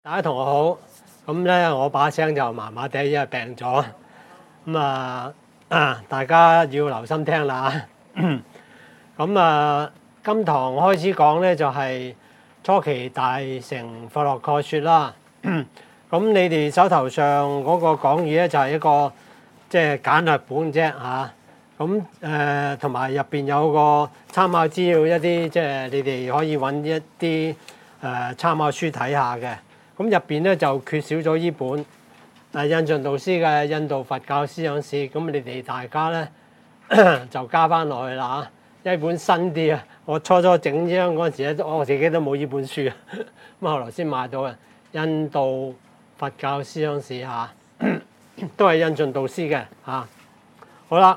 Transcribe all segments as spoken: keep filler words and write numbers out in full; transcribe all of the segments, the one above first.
大家同學好，咁咧我把聲就麻麻地，因為病咗。咁啊啊，大家要留心聽啦。咁啊，今堂開始講咧就係初期大乘佛學概說啦。咁你哋手頭上嗰個講義咧就係一個即係簡略本啫嚇。咁誒同埋入邊有個參考資料，一啲即係你哋可以揾一啲誒參考書睇下嘅。咁入邊咧就缺少咗呢本誒印順導師嘅《印度佛教思想史》，咁你哋大家咧就加翻落去啦嚇。一本新啲啊，我初初整張嗰陣時咧，我自己都冇呢本書啊，咁後來先買到嘅《印度佛教思想史》嚇，都係印順導師嘅嚇。好啦，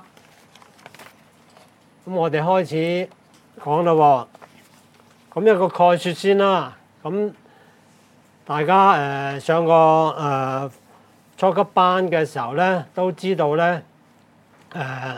咁我哋開始講啦喎。咁一個概説先啦，咁。大家誒、呃、上過誒、呃、初級班嘅時候咧，都知道咧誒、呃、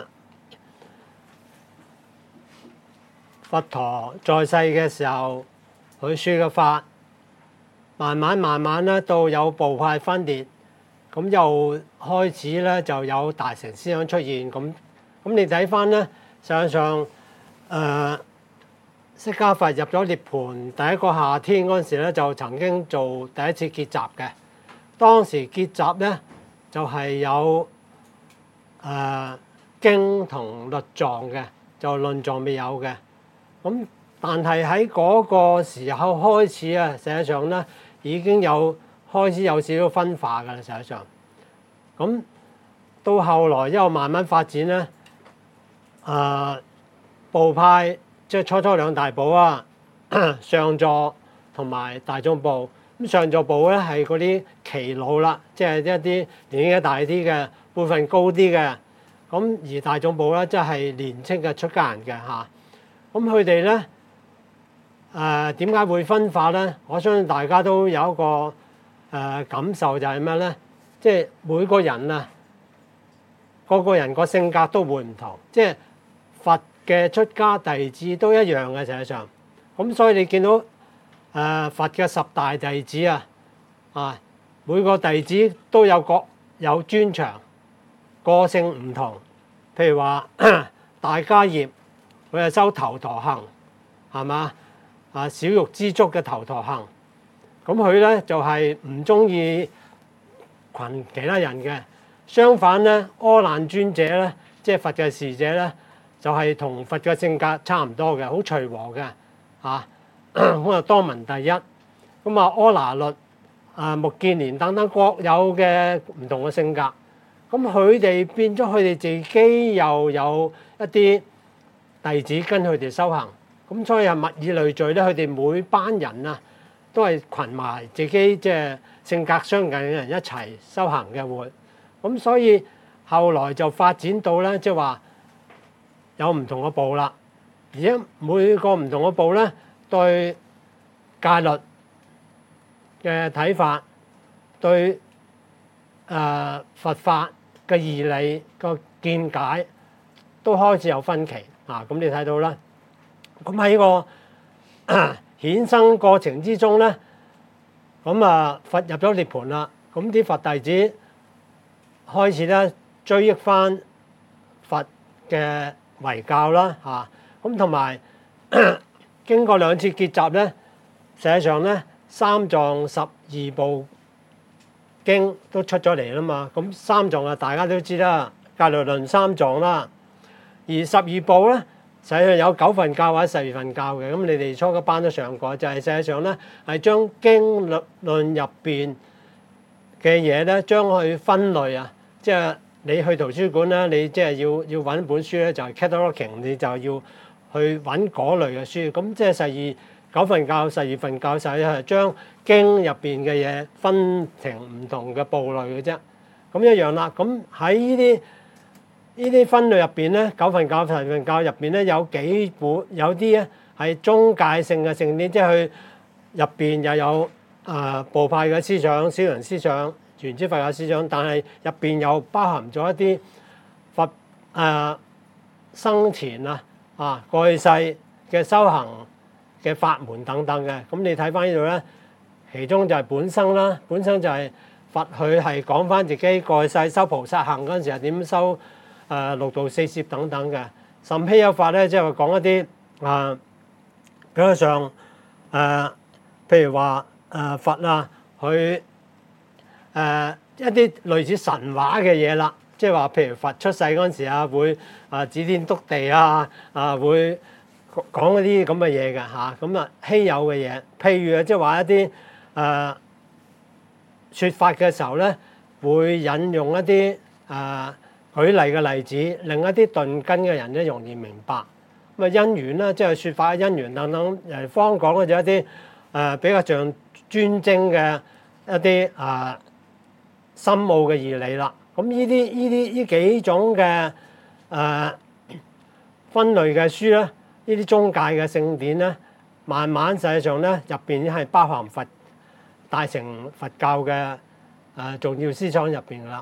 佛陀在世嘅時候，佢説嘅法，慢慢慢慢咧到有部派分裂，咁又開始咧就有大乘思想出現。咁咁你睇翻咧，實際上誒。呃釋迦佛入咗涅盤第一個夏天嗰陣時咧，就曾經做第一次結集嘅。當時結集咧就係、是、有誒、呃、經同律藏嘅，就論藏未有嘅。咁但係喺嗰個時候開始啊，實際上咧已經有開始有少少分化㗎啦。實際上，咁到後來之後慢慢發展咧，誒、呃、部派。即係初初兩大部啊，上座同埋大眾部。咁上座部咧係嗰啲耆老啦，即係一啲年紀大啲嘅，輩分高啲嘅。咁而大眾部咧即係年青嘅出家人嘅嚇。咁佢哋咧誒點解會分化咧？我相信大家都有一個誒、呃、感受，就係咩咧？即係每個人啊，個個人個性格都會唔同，即係佛嘅出家弟子都一樣嘅，實際上，咁所以你見到誒、呃、佛嘅十大弟子啊，啊每個弟子都有各有專長，個性唔同。譬如話大迦葉，佢係修頭陀行，係嘛啊？少欲知足嘅頭陀行，咁佢咧就係唔中意群其他人嘅。相反咧，阿難尊者咧，即係佛嘅侍者咧。就係同佛嘅性格差唔多嘅，好隨和嘅嚇。咁啊多聞第一，咁啊阿那律、啊目犍連等等各有嘅唔同嘅性格。咁佢哋變咗佢哋自己又有一啲弟子跟佢哋修行。咁所以係物以類聚咧，佢哋每班人啊都係群埋自己即係性格相近嘅人一齊修行嘅會。咁所以後來就發展到咧，即係話。有唔同嘅部啦，而且每個唔同嘅部咧，對戒律嘅睇法，對誒、呃、佛法嘅義理個見解，都開始有分歧啊！咁你睇到啦，咁喺個衍生過程之中咧，咁啊佛入咗涅盤啦，咁啲佛弟子開始咧追憶翻佛嘅遺教啦嚇，咁同埋經過兩次結集咧，實際上咧三藏十二部經都出咗嚟啦嘛。咁三藏啊，大家都知啦，戒律論三藏啦。而十二部咧，實際上有九分教或者十二分教嘅。咁你哋初級班都上過，就係、是、實際上咧係將經律論入邊嘅嘢咧，將佢分類啊，即係。你去圖書館咧，你即係要要揾本書咧，就係 cataloging，你就要去揾嗰類嘅書。咁即係十二九分教、十二分教，實係將經入邊嘅嘢分成唔同嘅部類嘅啫。咁一樣啦。咁喺呢啲呢啲分類入邊咧，九分教、十二分教入邊咧，有幾本有啲咧係宗戒性嘅聖典，即係佢入邊又有啊部派嘅思想、小乘思想。原之佛教思想，但係入邊又包含咗一啲佛誒、呃、生前啊啊過去世嘅修行嘅法門等等嘅。咁你睇翻呢度咧， 其中就係本生啦，本生就係佛佢係講翻自己過世修菩薩行嗰陣時係點修誒、呃、六度四攝等等嘅。甚希有法咧，即係話講一啲啊比較上誒、呃，譬如話誒、呃、佛啊，佢誒、呃、一啲類似神話嘅嘢啦，即係話譬如佛出世嗰陣時啊，會啊指天篤地啊，啊會講嗰啲咁嘅嘢嘅嚇，咁啊稀有嘅嘢，譬如啊即係話一啲誒説法嘅時候咧，會引用一啲誒、呃、舉例嘅例子，令一啲頓根嘅人咧容易明白。咁啊因緣啦，即係説法嘅因緣等等，誒方講嘅就一啲誒、呃、比較像專精嘅一啲啊、呃、深奧嘅義理啦。咁呢啲呢啲呢幾種嘅誒、呃、分類嘅書咧，呢啲中介嘅聖典咧，慢慢實際上咧入邊已經係包含佛大乘佛教嘅誒、呃、重要思想入邊噶啦。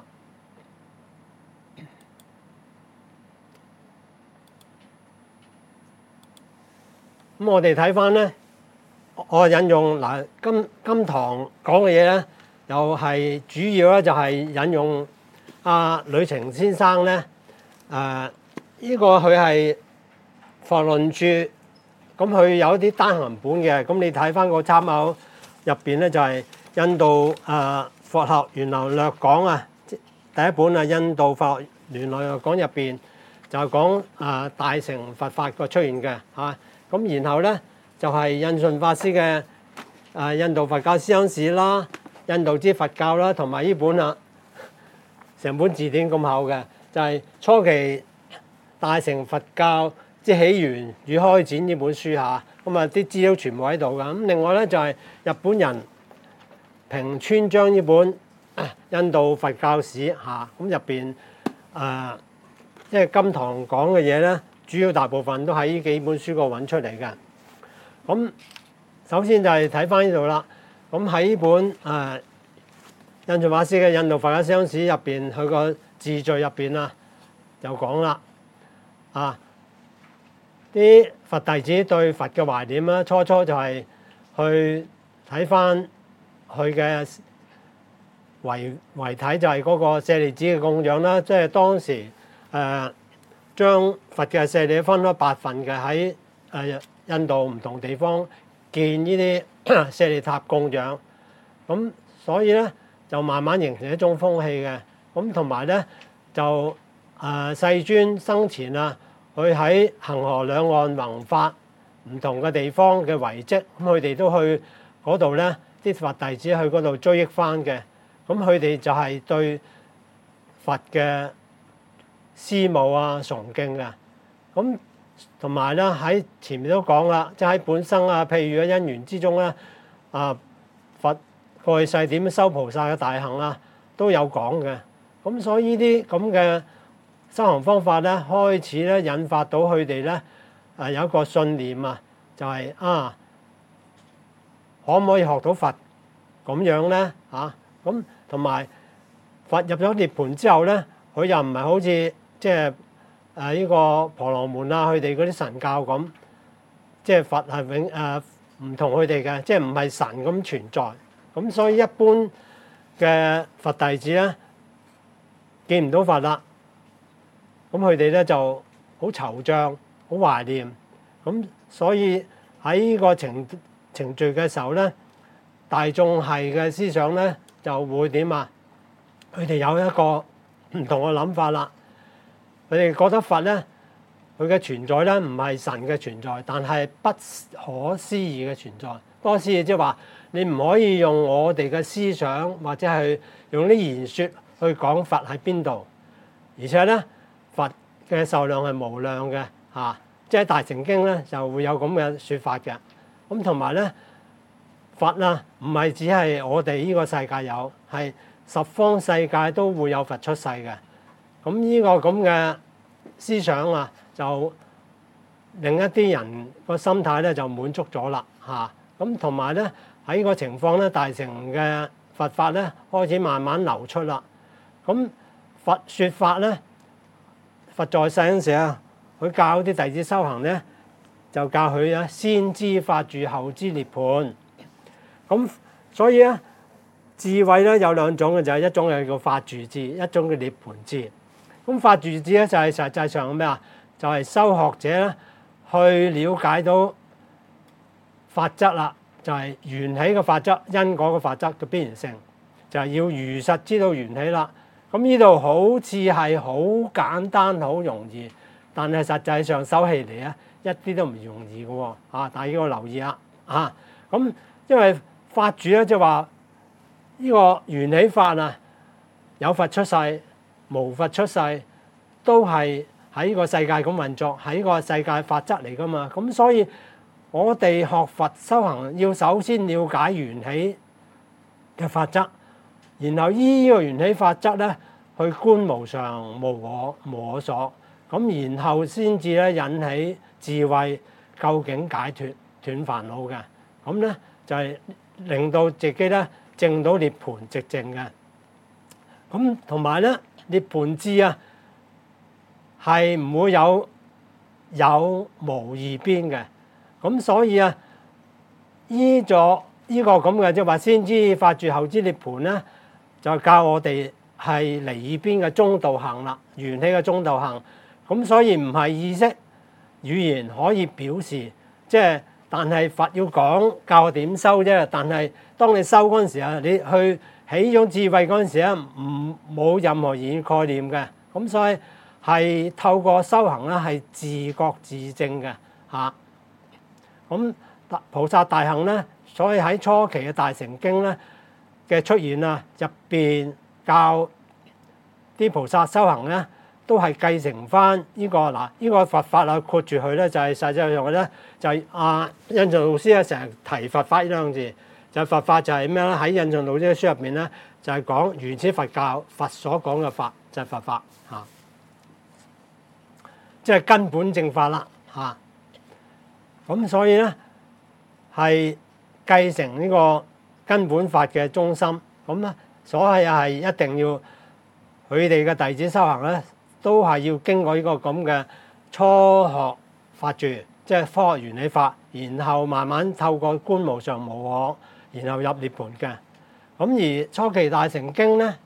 咁我哋睇翻咧，我引用嗱今今堂講嘅嘢咧，又係主要咧就係引用阿呂澄先生咧，誒、呃、呢、這個佢係佛論著，咁佢有一啲單行本嘅，咁你睇翻個參考入邊咧就係印度誒、呃、佛學源流略講啊，第一本啊印度佛學源流略講入邊就係講誒大乘佛法個出現嘅嚇。咁然後咧就係印順法師嘅誒印度佛教思想史啦、印度之佛教啦，同埋呢本啊成本字典咁厚嘅，就係初期大乘佛教之起源與開展呢本書嚇。咁啊啲資料全部喺度㗎。咁另外咧就係日本人平川章呢本印度佛教史嚇。咁入邊誒即係今堂講嘅嘢咧，主要大部分都喺呢幾本書度揾出嚟嘅。咁首先就係睇翻呢度啦。咁喺呢本誒、呃、印順法師嘅《印度佛教思想史》入邊，佢個字序入邊啊，就講啦啊，啲佛弟子對佛嘅懷念啦，初初就係去睇翻佢嘅遺遺體，就係嗰個舍利子嘅供養啦，即係當時誒。呃將佛嘅舍利分咗八份嘅，喺誒印度唔同地方建呢啲舍利塔供養，咁所以咧就慢慢形成一種風氣嘅。咁同埋咧就誒、呃、世尊生前啊，佢喺恒河兩岸弘法唔同嘅地方嘅遺跡，咁佢哋都去嗰度咧，啲佛弟子去嗰度追憶翻嘅。咁佢哋就係對佛嘅思慕啊、崇敬嘅，咁同埋咧喺前面都講啦，即係喺本生啊，譬如喺因緣之中咧，啊佛過去世點修菩薩嘅大行啊，都有講嘅。咁所以呢啲咁嘅修行方法咧，開始咧引發到佢哋咧，誒有一個信念啊，就係、是、啊，可唔可以學到佛咁樣咧？啊，咁同埋佛入咗涅槃之後咧，佢又唔係好似即係誒呢個婆羅門啊，佢哋嗰啲神教咁，即係佛係永誒唔同佢哋嘅，即係唔係神咁存在。咁所以一般嘅佛弟子咧見唔到佛啦，咁佢哋咧就好惆悵、好懷念。咁所以喺呢個程程序嘅時候咧，大眾係嘅思想咧就會點啊？佢哋有一個唔同嘅諗法啦。佢哋覺得佛咧，佢嘅存在咧唔係神嘅存在，但係不可思議嘅存在。不可思議即係話，你唔可以用我哋嘅思想或者係用啲言説去講佛喺邊度。而且咧，佛嘅壽量係無量嘅嚇、啊，即係《大乘經》咧就會有咁嘅説法嘅。咁同埋咧，佛啊唔係只係我哋呢個世界有，係十方世界都會有佛出世嘅。咁呢個咁嘅思想啊，就令一啲人個心態咧就滿足咗啦嚇。咁同埋咧喺呢個情況咧，大乘嘅佛法咧開始慢慢流出啦。咁佛説法咧，佛在世嗰陣時啊，佢教啲弟子修行咧，就教佢啊先知法住，後知涅槃。咁所以咧智慧咧有兩種嘅，就係一種係叫法住智，一種叫涅槃智。咁法住智咧就係實際上咩啊？就係修學者咧去了解到法則啦，就係緣起嘅法則、因果嘅法則嘅必然性，就係要如實知道緣起啦。咁呢度好似係好簡單、好容易，但係實際上修起嚟咧一啲都唔容易嘅喎。啊，大家要留意啦。啊，咁因為法住咧即係話呢個緣起法啊，有佛出世、無佛出世，都係喺呢個世界咁運作，喺個世界法則嚟噶嘛。咁所以我哋學佛修行要首先了解緣起嘅法則，然後依呢個緣起法則咧去觀無常、無我、無我所，咁然後先至咧引起智慧，究竟解脫斷煩惱嘅，咁咧就係令到自己咧證到涅槃寂靜嘅。咁同埋咧涅槃智啊係唔會有有無二邊嘅，咁所以啊依咗依個咁嘅即係話先知法住後知涅槃咧，就教我哋係離二邊嘅中道行啦，緣起嘅中道行。咁所以唔係意識語言可以表示，即係但係佛要講教我點修啫。但係當你修嗰陣時啊，你去起呢種智慧嗰陣時咧，唔冇任何言語概念嘅。咁所以係透過修行咧，係自覺自證嘅嚇。咁菩薩大行咧，所以喺初期嘅大乘經咧嘅出現啊，入邊教啲菩薩修行咧，都係繼承翻呢個嗱，呢個佛法啊，括住佢咧，就係實際上嘅咧，就係阿印順老師咧成日提佛法呢兩個字，就係佛法就係咩咧？喺印順老師嘅書入面咧，就係講原始佛教佛所講嘅法就係佛法嚇，即係根本正法啦嚇。咁所以咧係繼承呢個根本法嘅中心，咁咧所以係一定要佢哋嘅弟子修行咧，都係要經過呢個咁嘅初學法住，即係科學原理法，然後慢慢透過觀無常無我，然後入涅槃嘅。咁而初期大乘經咧，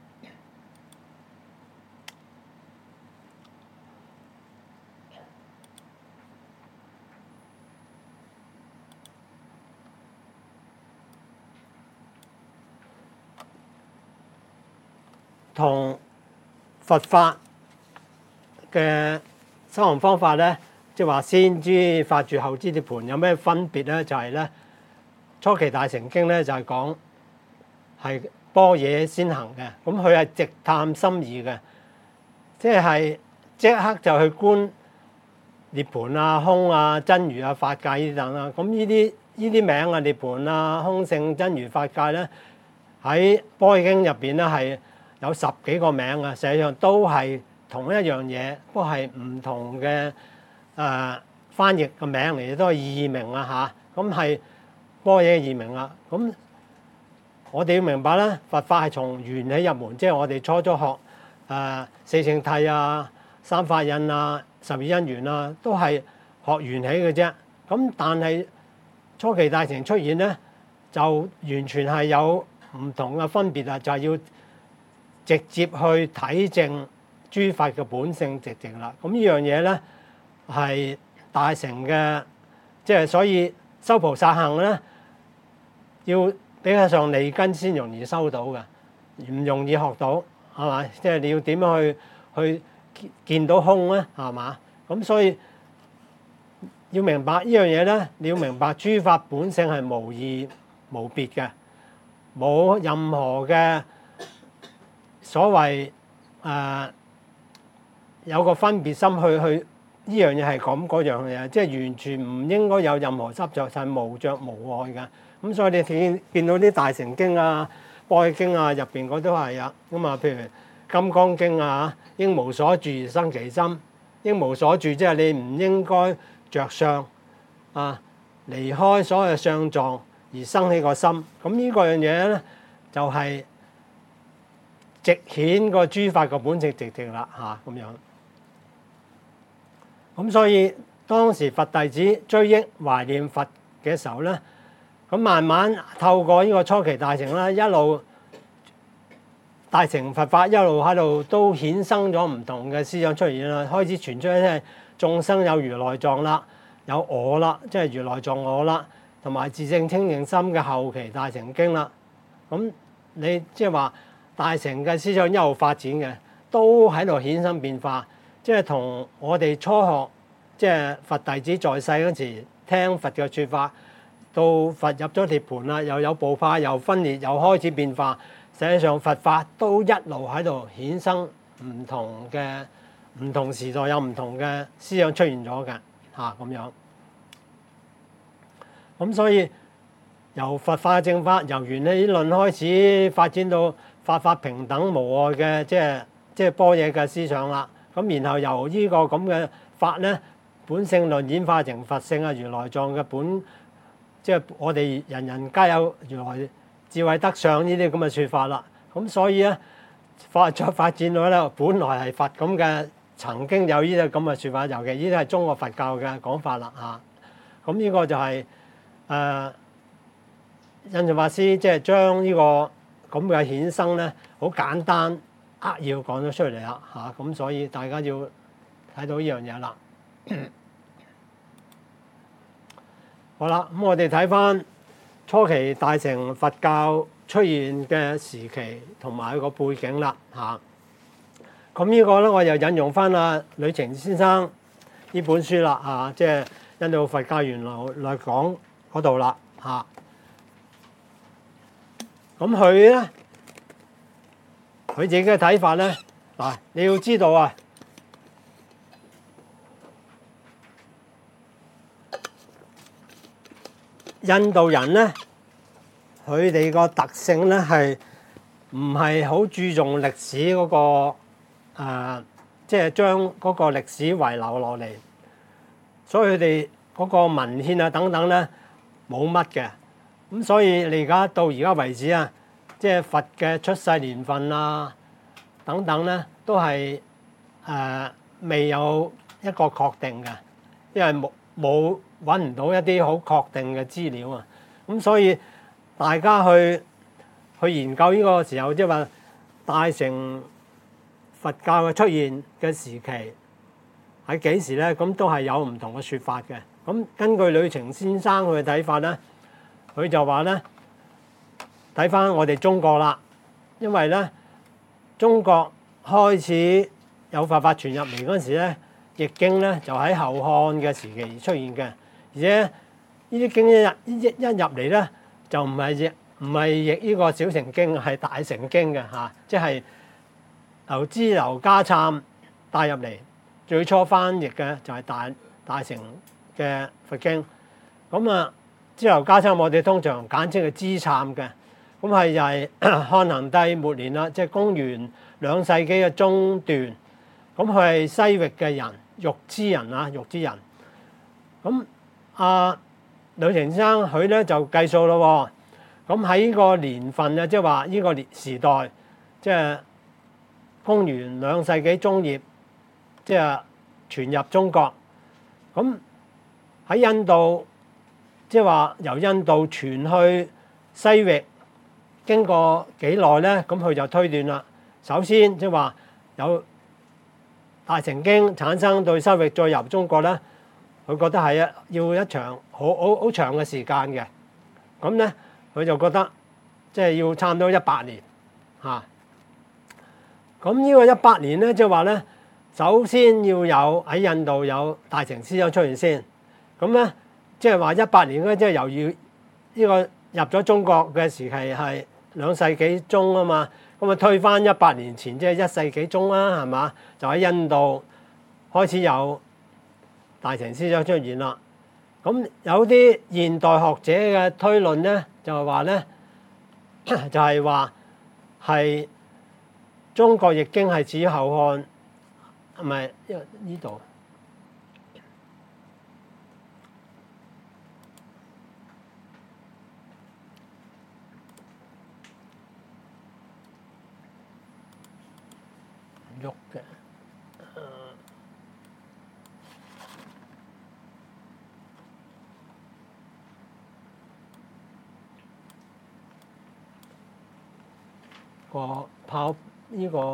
同佛法嘅修行方法咧，即係話先知法住後知涅槃有咩分別咧？就係咧初期大乘經咧就係講係般若先行嘅，咁佢係直探心意嘅，即係即刻就去觀涅槃啊、空啊、真如啊、法界呢啲等啦。咁呢啲呢啲名啊，涅槃啊、空性、真如、法界咧，喺般若經入邊咧係有十幾個名啊，實際上都係同一樣嘢，不過係唔同嘅誒、呃、翻譯嘅名嚟嘅，都係異名啊嚇。咁係般若嘅異名啦。咁我哋要明白咧，佛法係從緣起入門，即係我哋初初學誒、呃、四聖諦啊、三法印啊、十二因緣啊，都係學緣起嘅啫。咁但係初期大乘出現咧，就完全係有唔同嘅分別啊，就係、是、要直接去體證諸法嘅本性寂靜啦。咁呢樣嘢咧係大乘嘅，即係所以修菩薩行咧要比較上利根先容易收到嘅，唔容易學到係嘛？即係你要點樣去去見到空咧係嘛？咁所以要明白呢樣嘢咧，你要明白諸法本性係無異無別嘅，冇任何嘅所謂誒、呃、有個分別心去去呢樣嘢係咁嗰樣嘢，即係完全唔應該有任何執着，就係無着無礙嘅。咁所以你見見到啲大乘經啊、般若經啊入邊嗰都係啊。咁啊，譬如金剛經啊，應無所住而生其心，應無所住即係你唔應該着相啊，離開所有相狀而生起個心。咁呢個樣嘢咧就係、是。直顯個諸法個本性寂靜啦嚇咁樣，咁所以當時佛弟子追憶懷念佛嘅時候咧， 咁慢慢透過呢個初期大乘啦，一路大乘佛法一路喺度都衍生咗唔同嘅思想出現啦，開始傳出即係眾生有如來藏啦，有我啦，即係如來藏我啦，同埋自性清淨心嘅後期大乘經啦。咁你即係話大乘嘅思想一路發展嘅，都喺度衍生變化，即係同我哋初學即係佛弟子在世嗰時聽佛嘅説法，到佛入咗涅盤啦，又有部派，又分裂，又開始變化。實際上佛法都一路喺度衍生唔同嘅唔同時代有唔同嘅思想出現咗嘅嚇咁樣。咁所以由佛法正法，由原理論開始發展到法法平等無礙嘅即係即係般若嘅思想啦。咁然後由呢個咁嘅法咧，本性論演化成佛性啊，如來藏嘅本。即係我哋人人皆有如來智慧德相呢啲咁嘅説法啦，咁所以咧發再發展到咧，本來係佛咁嘅，曾經有呢啲咁嘅説法，尤其呢啲係中國佛教嘅講法啦嚇。咁呢個就係誒印順法師即係將呢個咁嘅衍生咧，好簡單扼要講咗出嚟啦嚇。咁所以大家要睇到呢樣嘢啦。好啦，咁我哋睇翻初期大乘佛教出現嘅時期同埋個背景啦嚇。咁呢個咧，我又引用翻阿呂澂先生呢本書啦嚇，即係印度佛教源流來講嗰度啦嚇。咁佢咧，佢自己嘅睇法咧，嗱，你要知道啊。印度人咧，佢哋個特性咧係唔係好注重歷史嗰個誒，即係將嗰個歷史遺留落嚟，所以佢哋嗰個文獻啊等等咧冇乜嘅。咁所以你而家到而家為止啊，即係佛嘅出世年份啊等等咧，都係誒未有一個確定嘅，因為冇冇。揾唔到一啲好確定嘅資料啊，咁所以大家去去研究呢個時候，即係話大乘佛教嘅出現嘅時期喺幾時咧？咁都係有唔同嘅説法嘅。咁根據呂澂先生佢嘅睇法咧，佢就話咧，睇翻我哋中國啦，因為咧中國開始有佛法傳入嚟嗰陣時咧，譯經咧就喺後漢嘅時期出現嘅。而且呢啲經一入一一入嚟咧，就唔係譯唔係譯呢個小乘經，係大乘經嘅嚇，即係由支婁迦讖帶入嚟。最初翻譯嘅就係大大乘嘅佛經。咁啊，支婁迦讖我哋通常簡稱係支讖嘅。咁係又係漢桓帝末年啦，即係公元兩世紀嘅中段。咁佢係西域嘅人，玉支人啊，玉支人。咁阿呂澂先生佢咧就計數咯喎，咁喺呢個年份啊，即係話呢個年時代，即係公元兩世紀中葉，即係傳入中國。咁喺印度，即係話由印度傳去西域，經過幾耐咧？咁佢就推斷啦。首先即係話有大乘經產生對西域，再入中國咧。佢覺得係啊，要一場好好好長嘅時間嘅，咁咧佢就覺得即係要差唔多一百年嚇。咁呢個一百年咧，即係話咧，首先要有喺印度有大乘思想出現先。咁咧即係話一百年咧，即係由於呢個入咗中國嘅時期係兩世紀中啊嘛，咁啊推翻一百年前，即係一世紀中啦，係嘛？就喺印度開始有大乘思想出現啦。咁有啲現代學者嘅推論咧，就係話咧，就係話係中國譯經係指後漢，唔係因為呢度唔喐嘅。 個炮呢個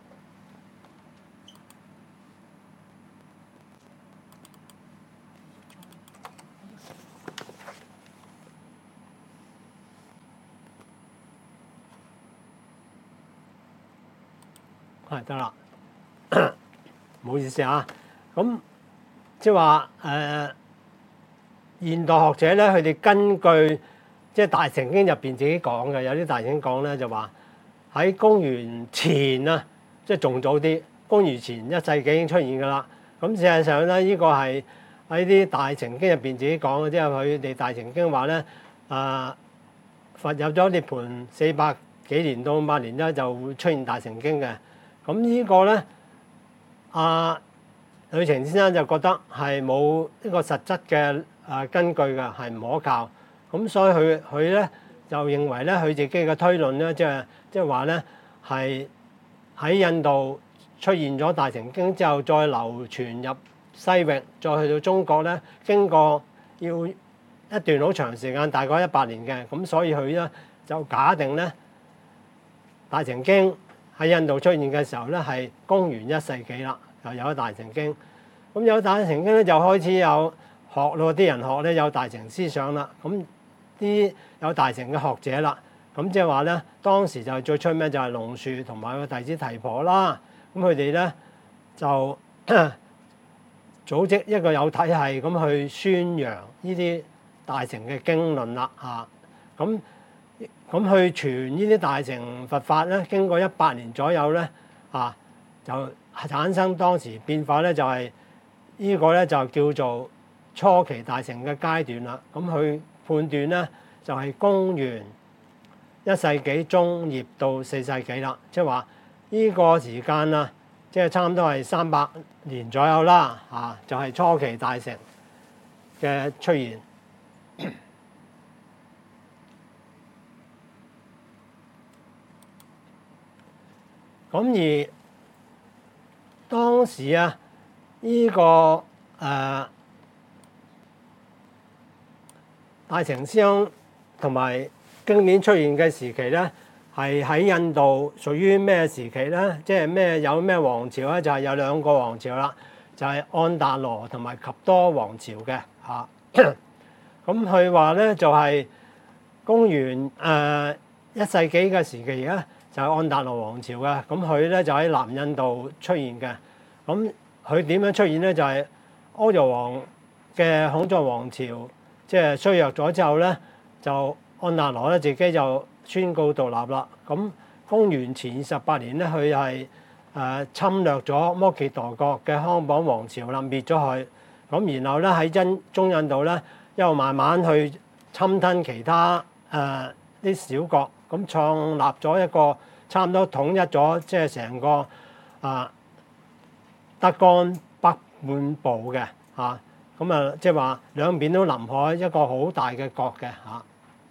係得啦，唔好意思啊。咁即係話誒現代學者咧，佢哋根據即係《大乘經》入邊自己講嘅，有啲大乘講咧就話喺公元前啊，即係仲早啲，公元前一世紀已經出現㗎啦。咁事實上咧，呢個係喺啲《大乘經》入邊自己講嘅，即係佢哋《大乘經》話咧，啊佛入咗涅盤四百幾年到五百年咧，就會出現《大乘經》嘅。咁呢個咧，阿呂澄先生就覺得係冇一個實質嘅誒根據嘅，係唔可靠。咁所以佢佢咧就認為咧，佢自己嘅推論咧，即係即係話咧，係喺印度出現咗《大乘經》之後，再流傳入西域，再去到中國咧，經過要一段好長時間，大概一百年嘅。咁所以佢咧就假定咧，《大乘經》喺印度出現嘅時候咧，係公元一世紀啦，就有《大乘經》。咁有《大乘經》咧，就開始有學咯，啲人學咧有大乘思想啦。咁啲有大乘嘅學者啦，咁即係話咧，當時就最出名就係龍樹同埋個弟子提婆啦。咁佢哋咧就組織一個有體系咁去宣揚呢啲大乘嘅經論啦。嚇，咁咁去傳呢啲大乘佛法咧，經過一百年左右咧，啊就產生當時變化咧，就係呢個咧就叫做初期大乘嘅階段啦。咁佢判斷咧就係公元一世紀中葉到四世紀啦，即係話呢個時間啊，即係差唔多係三百年左右啦。啊，就係初期大乘嘅出現。咁而當時啊，呢個誒大乘思想同埋經典出現嘅時期咧，係喺印度屬於咩時期咧？即係咩有咩王朝咧？就係有兩個王朝啦，就係安達羅同埋及多王朝嘅嚇。咁佢話咧就係公元誒一世紀嘅時期咧，就係安達羅王朝嘅。咁佢咧就喺南印度出現嘅。咁佢點樣出現咧？就係阿育王嘅孔雀王朝即係衰弱咗之後咧，就安達羅咧自己就宣告獨立啦。咁公元前二十八年咧，佢係誒侵略咗摩羯陀國嘅康榜王朝啦，滅咗佢。咁然後咧喺真中印度咧，又慢慢去侵吞其他誒啲、呃、小國，咁創立咗一個差唔多統一咗，即係成個啊德干北半部嘅嚇。咁啊，即係話兩邊都臨海一個好大嘅國嘅嚇。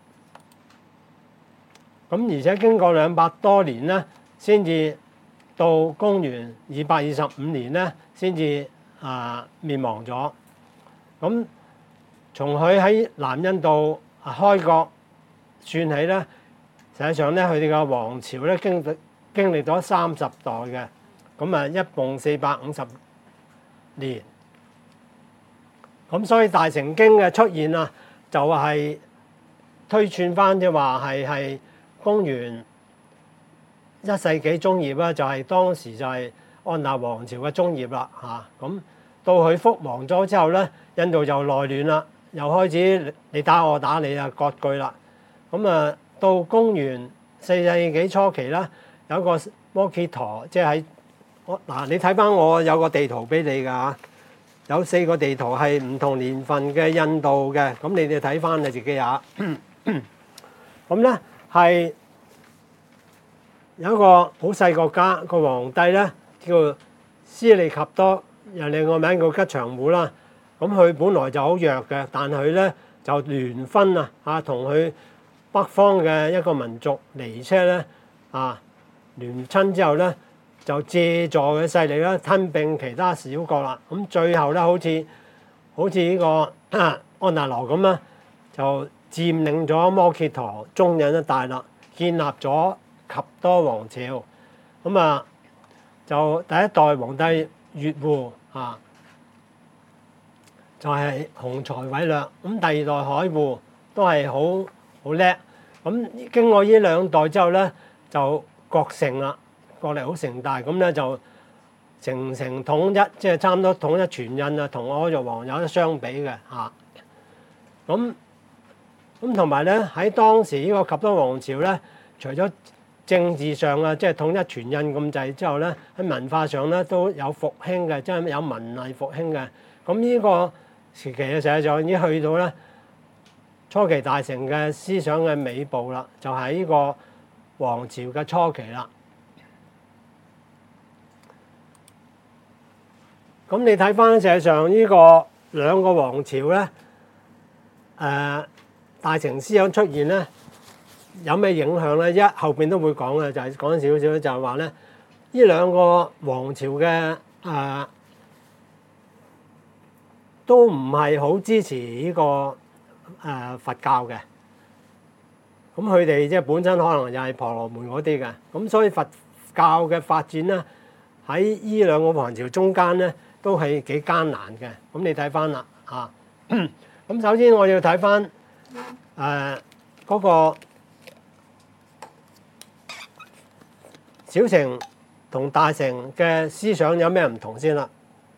咁而且經過兩百多年咧，先至到公元二百二十五年咧，先至啊滅亡咗。咁從佢喺南印度開國算起咧，實際上咧佢哋嘅王朝咧經歷經歷咗三十代嘅，咁啊一共四百五十年。咁所以大乘經嘅出現啊，就係推算翻即係話係係公元一世紀中葉啦，就係當時就係安達王朝嘅中葉啦嚇。咁到佢覆亡咗之後咧，印度就內亂啦，又開始你打我打你啊，割據啦。咁啊，到公元四世紀初期啦，有個摩羯陀，即係喺我嗱，你睇翻我有個地圖俾你㗎嚇。有四個地圖係唔同年份嘅印度嘅，咁你哋睇翻你自己嚇。咁咧係有一個好細國家，個皇帝咧叫斯利及多，又另外名叫吉祥虎啦。咁佢本來就好弱嘅，但佢咧就聯婚啊嚇，同佢北方嘅一個民族尼車咧啊聯親之後咧，就借助嘅勢力咧吞併其他小國啦，咁最後咧好似好似呢個安達羅咁啦，就佔領咗摩羯陀中印一帶啦，建立咗及多王朝。咁啊，就第一代皇帝月戶啊，就係雄才偉略。咁第二代海戶都係好好叻。咁經過呢兩代之後咧，就國盛啦，國力好盛大。咁咧就成成統一，即係差唔多統一全印啊，同阿育王有得相比嘅嚇。咁咁同埋咧喺當時呢個及多王朝咧，除咗政治上啊，即係統一全印咁滯之後咧，喺文化上咧都有復興嘅，即係有文藝復興嘅。咁呢個時期嘅實際上已經去到咧初期大成嘅思想嘅尾部啦，就係呢個王朝嘅初期啦。咁你睇翻實際上呢個兩個王朝咧，誒、呃、大成思想出現咧，有咩影響咧？一後邊都會講嘅，就係講少少，就係話咧，呢兩個王朝嘅誒、呃、都唔係好支持呢、這個誒、呃、佛教嘅。咁佢哋即係本身可能又係婆羅門嗰啲嘅，咁所以佛教嘅發展咧喺呢兩個王朝中間咧，都係幾艱難嘅。咁你睇翻啦嚇。咁首先我要睇翻誒嗰個小乘同大乘嘅思想有咩唔同先啦。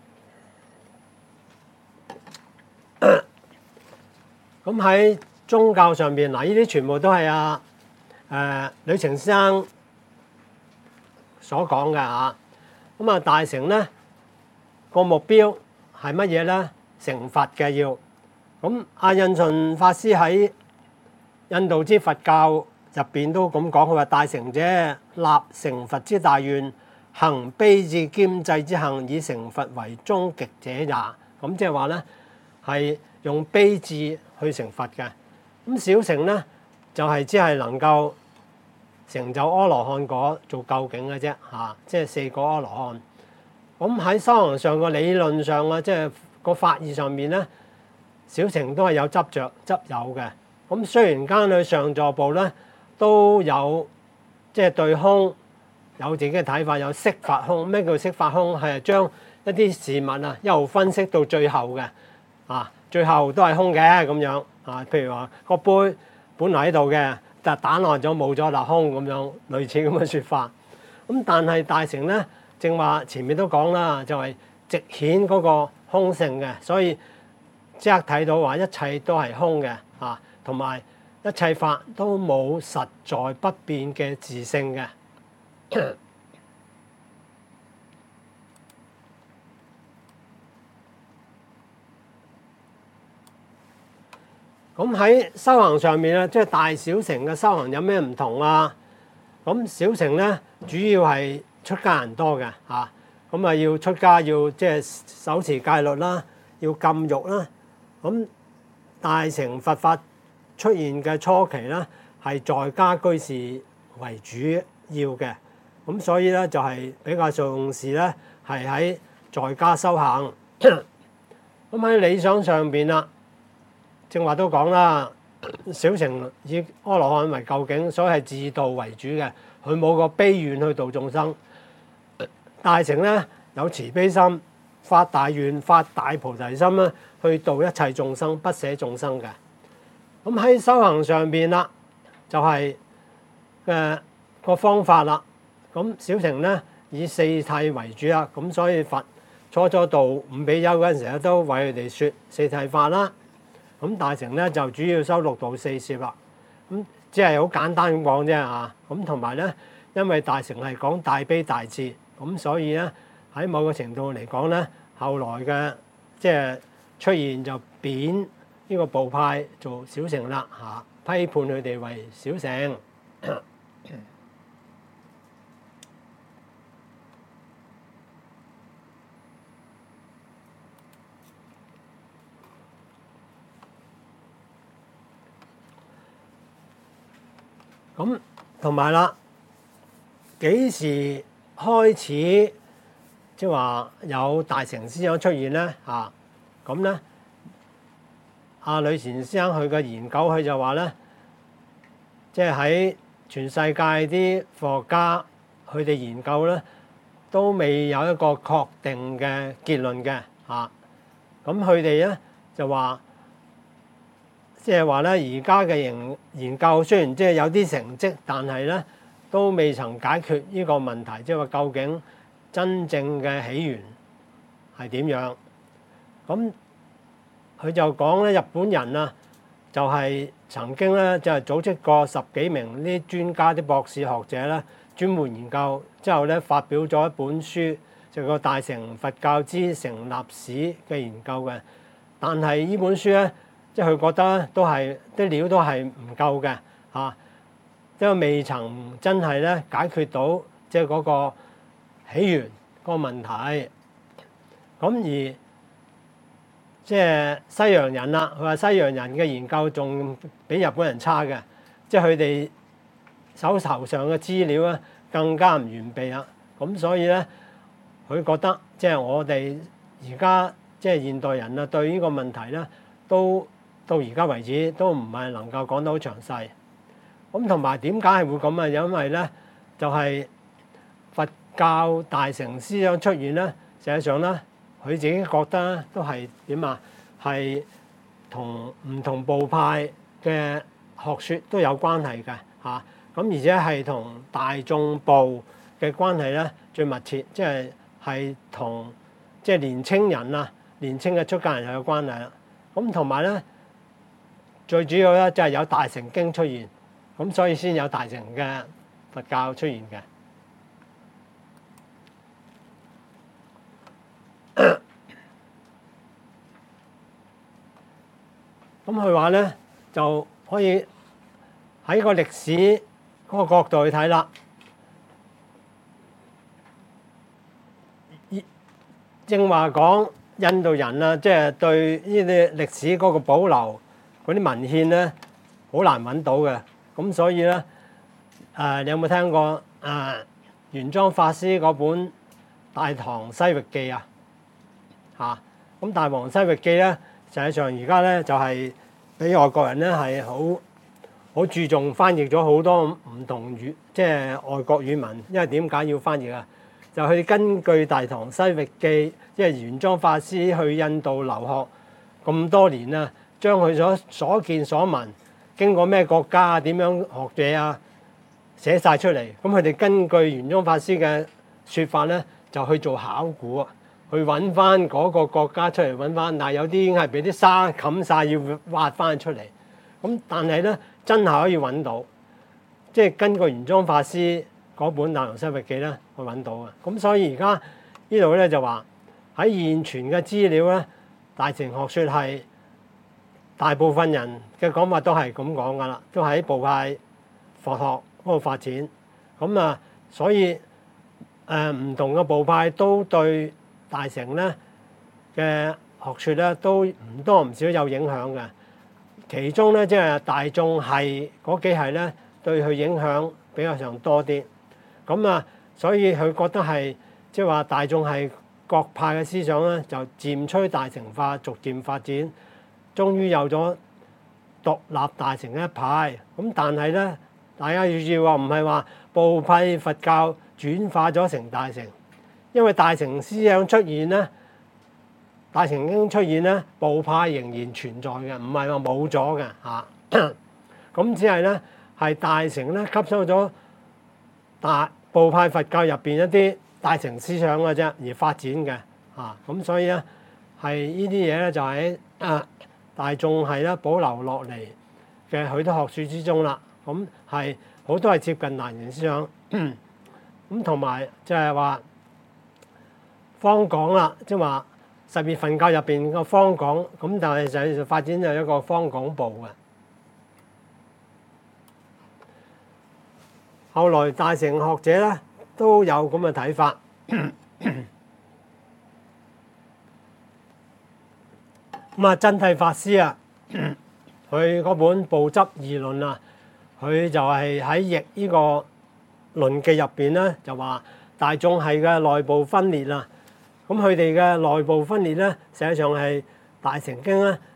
咁喺宗教上邊嗱，呢啲全部都係啊誒呂澂先生所講嘅嚇。咁啊大乘咧個目標係乜嘢咧？成佛嘅要。咁阿印順法師喺印度之佛教入邊都咁講，佢話大乘者立成佛之大願，行悲智兼濟之行，以成佛為終極者也。咁即係話咧係用悲智去成佛嘅。咁小乘咧就係只係能夠成就阿羅漢果做究竟嘅啫嚇，即係四個阿羅漢。咁喺修行上個理論上啊，即係個法義上面咧，小乘都係有執着執有嘅。咁雖然間去上座部咧都有即係對空有自己嘅睇法，有色法空。咩叫色法空？係將一啲事物啊一路分析到最後嘅啊，最後都係空嘅咁樣啊。譬如話個杯本來喺度嘅，但係打爛咗冇咗啦，空咁樣，類似咁嘅説法。咁但係大乘咧，正話前面都講啦，就係直顯嗰個空性嘅，所以即刻睇到話一切都係空嘅啊，同埋一切法都冇實在不變嘅自性嘅。咁喺修行上面咧，即係大小乘嘅修行有咩唔同啊？咁小乘咧主要係出家人多嘅嚇，咁啊要出家要即係守持戒律啦，要禁欲啦。咁大乘佛法出現嘅初期咧，係在家居士為主要嘅，咁所以咧就係比較重視咧係喺在家修行。咁喺理想上邊啦，正話都講啦，小乘以阿羅漢為究竟，所以係自度為主嘅，佢冇個悲願去度眾生。大乘咧有慈悲心，發大願、發大菩提心咧，去度一切眾生，不捨眾生嘅。咁喺修行上邊啦，就係嘅個方法啦。咁小乘咧以四諦為主啦，咁所以佛初初度五比丘嗰陣時咧，都為佢哋説四諦法啦。咁大乘咧就主要修六度四攝啦。咁只係好簡單咁講啫嚇。咁同埋咧，因為大乘係講大悲大智，咁所以咧喺某個程度嚟講咧，後來嘅即係出現就貶呢個部派做小乘啦嚇，批判佢哋為小乘。咁同埋啦，幾時開始即係話有大乘思想出現咧？嚇，咁咧，阿呂澂先生佢嘅研究，佢就話咧，即係喺全世界啲科學家佢哋研究咧，都未有一個確定嘅結論嘅嚇。咁佢哋咧就話，即係話咧，而家嘅研研究雖然即係有啲成績，但係咧都未曾解決呢個問題，即係話究竟真正嘅起源係點樣？咁佢就講咧，日本人啊，就係曾經咧就係組織過十幾名啲專家、啲博士學者咧，專門研究之後咧發表咗一本書，就個《大乘佛教之成立史》嘅研究嘅。但係呢本書咧，即係佢覺得咧都係啲料都係唔夠嘅嚇，因為未曾真係咧解決到即係嗰個起源嗰個問題。咁而即係西洋人啦，佢話西洋人嘅研究仲比日本人差嘅，即係佢哋手頭上嘅資料咧更加唔完備啦。咁所以咧，佢覺得即係我哋而家即係現代人啊，對呢個問題咧，都到而家為止都唔係能夠講得好詳細。咁同埋點解係會咁啊？因為咧就係佛教大乘思想出現咧，實際上咧。佢自己覺得都係點啊？係同唔同部派嘅學説都有關係嘅嚇。咁而且係同大眾部嘅關係咧最密切，即係係同即係年青人啊、年青嘅出家人係有關係啦。咁同埋咧，最主要咧就係有大乘經出現，咁所以先有大乘嘅佛教出現嘅。咁佢話咧就可以喺個歷史嗰個角度去睇啦。正話講印度人啊，即係對呢啲歷史嗰個保留嗰啲文獻咧，好難揾到嘅。咁所以咧，誒你有冇聽過誒玄奘法師嗰本《大唐西域記》啊？嚇！咁《大唐西域記》咧。實際上而家咧就係俾外國人咧係好好注重翻譯咗好多唔同語，即係外國語文。因為點解要翻譯啊？就去根據《大唐西域記》，即係玄奘法師去印度留學咁多年啦，將佢所所見所聞，經過咩國家啊，點樣學嘢啊，寫晒出嚟。咁佢哋根據玄奘法師嘅説法咧，就去做考古啊。去揾翻嗰個國家出嚟揾翻，但係有啲已經係俾啲沙冚晒，要挖翻出嚟。咁但係咧，真係可以揾到，即係根據玄奘法師嗰本《大唐西域記》咧，去揾到嘅。咁所以而家呢度咧就話喺現存嘅資料咧，大乘學説係大部分人嘅講法都係咁講噶啦，都喺部派佛學嗰度發展。咁啊，所以誒唔同嘅部派都對大乘咧嘅學説咧都唔多唔少有影響嘅，其中咧即係大眾係嗰幾係咧對佢影響比較上多啲，咁啊，所以佢覺得係即係話大眾係各派嘅思想咧就漸趨大乘化，逐漸發展，終於有咗獨立大乘一派。咁但係咧，大家要注意話唔係話部派佛教轉化咗成大乘。因為大乘思想出現咧，大乘經出現咧，部派仍然存在嘅，唔係話冇咗嘅嚇。咁只係咧係大乘咧吸收咗大部派佛教入邊一啲大乘思想嘅啫，而發展嘅嚇。咁所以咧係呢啲嘢咧就喺啊大眾係咧保留落嚟嘅許多學説之中啦。咁係好多係接近大乘思想。咁同埋即係話。方廣啦，即係話十二分教入邊個方廣，咁但係就發展就一個方廣部嘅。後來大乘學者咧都有咁嘅睇法。咁啊，真諦法師啊，佢嗰本《部執議論》啊，佢就係喺譯呢個論記入邊咧，就話大眾係嘅內部分裂啊。咁佢哋嘅內部分裂咧，實際上係大乘經咧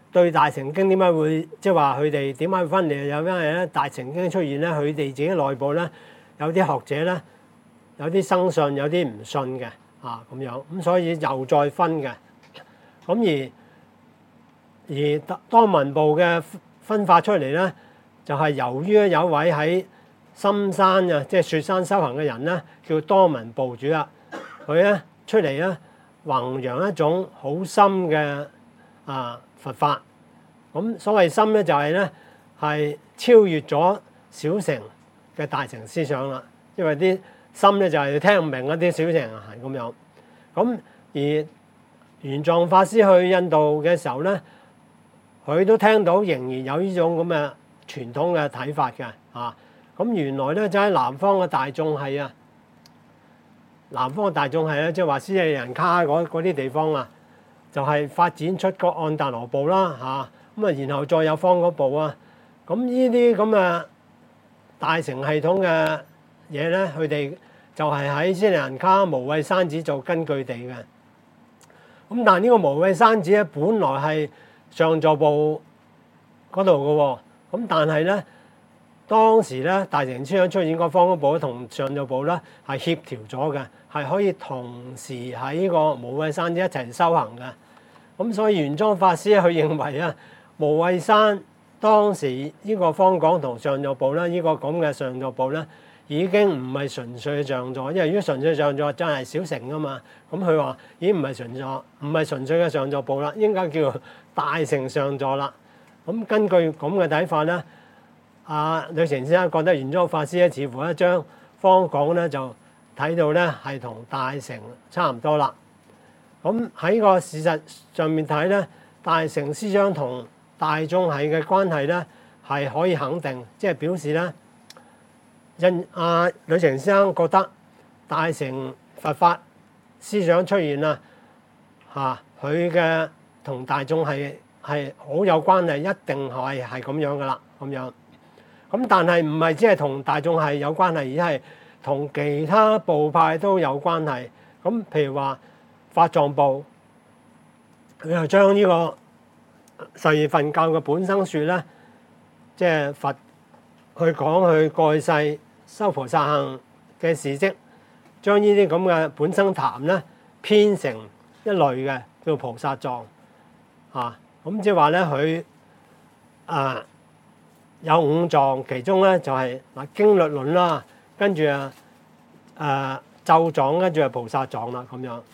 對大乘經點解會即係話佢哋點解會分裂？有因為咧大乘經出現咧，佢哋自己內部咧有啲學者咧有啲生信，有啲唔信嘅啊咁樣，咁所以又再分嘅。咁而而當文部嘅分法出嚟咧，就係、是、由於有一位喺深山啊，即係雪山修行嘅人咧，叫多聞部主啦。佢咧出嚟咧弘揚一種好深嘅啊佛法。咁所謂深咧，就係咧係超越咗小乘嘅大乘思想啦。因為啲深咧就係聽唔明一啲小乘係咁樣。咁而玄奘法師去印度嘅時候咧，佢都聽到仍然有呢種咁嘅傳統嘅睇法嘅啊。咁原來咧就喺南方嘅大眾係啊，南方嘅大眾係咧，即係話斯里蘭卡嗰啲地方啊，就係、是、發展出個安達羅部啦嚇。咁啊，然後再有方嗰部啊。咁呢啲咁嘅大乘系統嘅嘢咧，佢哋就係喺斯里蘭卡無畏山寺做根據地嘅。咁但係呢個無畏山寺咧，本來係上座部嗰度嘅喎。咁但係咧，當時咧大乘思想出現個方嗰部同上座部咧係協調咗嘅，係可以同時喺呢個無畏山寺一齊修行嘅。咁所以玄奘法師咧，佢認為啊，無畏山當時呢個方廣同上座部咧，呢、這個咁嘅上座部咧，已經唔係純粹嘅上座，因為如果純粹上座真係小乘啊嘛。咁佢話已經唔係純座，唔係純粹嘅上座部啦，應該叫大乘上座啦。咁根據咁嘅睇法咧，阿呂澄先生覺得玄奘法師咧，似乎咧將方廣咧就睇到咧係同大乘差唔多啦。咁喺個事實上面睇咧，大乘思想同大眾系嘅關係咧係可以肯定，即係表示咧，因阿呂澄先生覺得大乘佛法思想出現啦嚇，佢嘅同大眾係係好有關係，一定係係咁樣噶啦咁樣。咁但係唔係只係同大眾係有關係，而係同其他部派都有關係。咁譬如話法藏部，佢又將呢個十二分教嘅本生說咧，即係佛去講佢過去世修菩薩行嘅事蹟，將呢啲咁嘅本生談咧編成一類嘅叫菩薩藏啊。咁即係話咧，佢啊有五藏，其中咧就係嗱經律論啦，跟住啊誒咒藏，跟住係菩薩藏啦咁樣。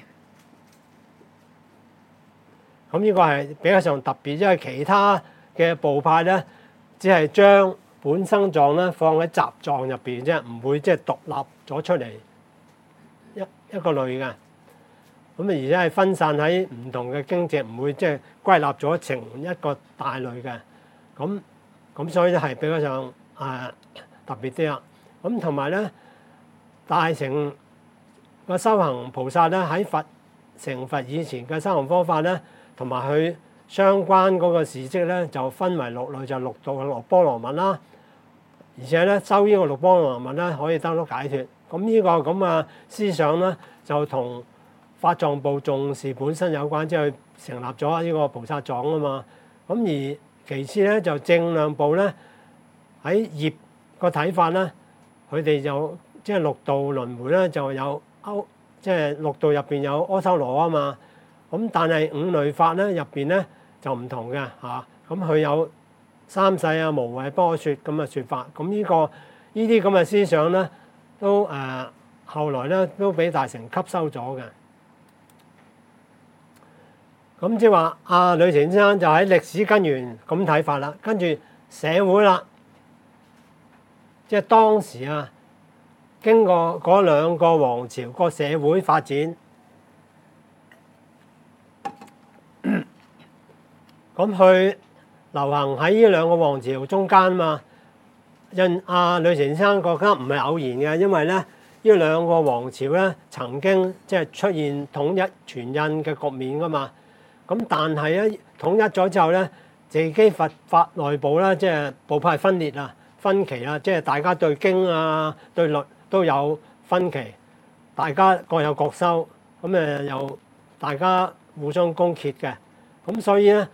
咁呢個係比較上特別，因為其他嘅部派咧，只係將本生藏咧放喺雜藏入邊啫，唔會即係獨立咗出嚟一一個類嘅。咁啊，而且係分散喺唔同嘅經籍，唔會即係歸納咗成一個大類嘅。咁咁所以咧係比較上誒特別啲啦。咁同埋咧，大乘個修行菩薩咧喺佛成佛以前嘅修行方法咧，同埋佢相關嗰個事蹟咧，就分為六類，就六度嘅六波羅蜜啦。而且咧，修呢個六波羅蜜咧，可以得到解脫。咁呢個咁嘅思想咧，就同法藏部重視本身有關，即係成立咗呢個菩薩藏啊嘛。咁而其次咧，就正量部咧喺業個睇法咧，佢哋就即係六道輪迴咧，就有歐即係六道入邊有阿修羅啊嘛。咁但係五類法咧入邊咧就唔同嘅嚇。咁佢有三世啊、無畏不可說咁嘅説法。咁呢個呢啲咁嘅思想咧，都誒、呃、後來咧都俾大乘吸收咗嘅。咁即係話阿呂澄先生就喺歷史根源咁睇法啦，跟住社會啦，即係當時啊，經過嗰兩個王朝個社會發展，咁佢流行喺呢兩個王朝中間嘛。因阿呂澄先生覺得唔係偶然嘅，因為咧呢兩個王朝咧曾經即係出現統一全印嘅局面噶嘛。咁但係咧統一咗之後咧，自己佛法內部咧即係部派分裂啊、分歧啊，即係大家對經啊、對律都有分歧，大家各有各修，咁誒又大家互相攻訐嘅，咁所以咧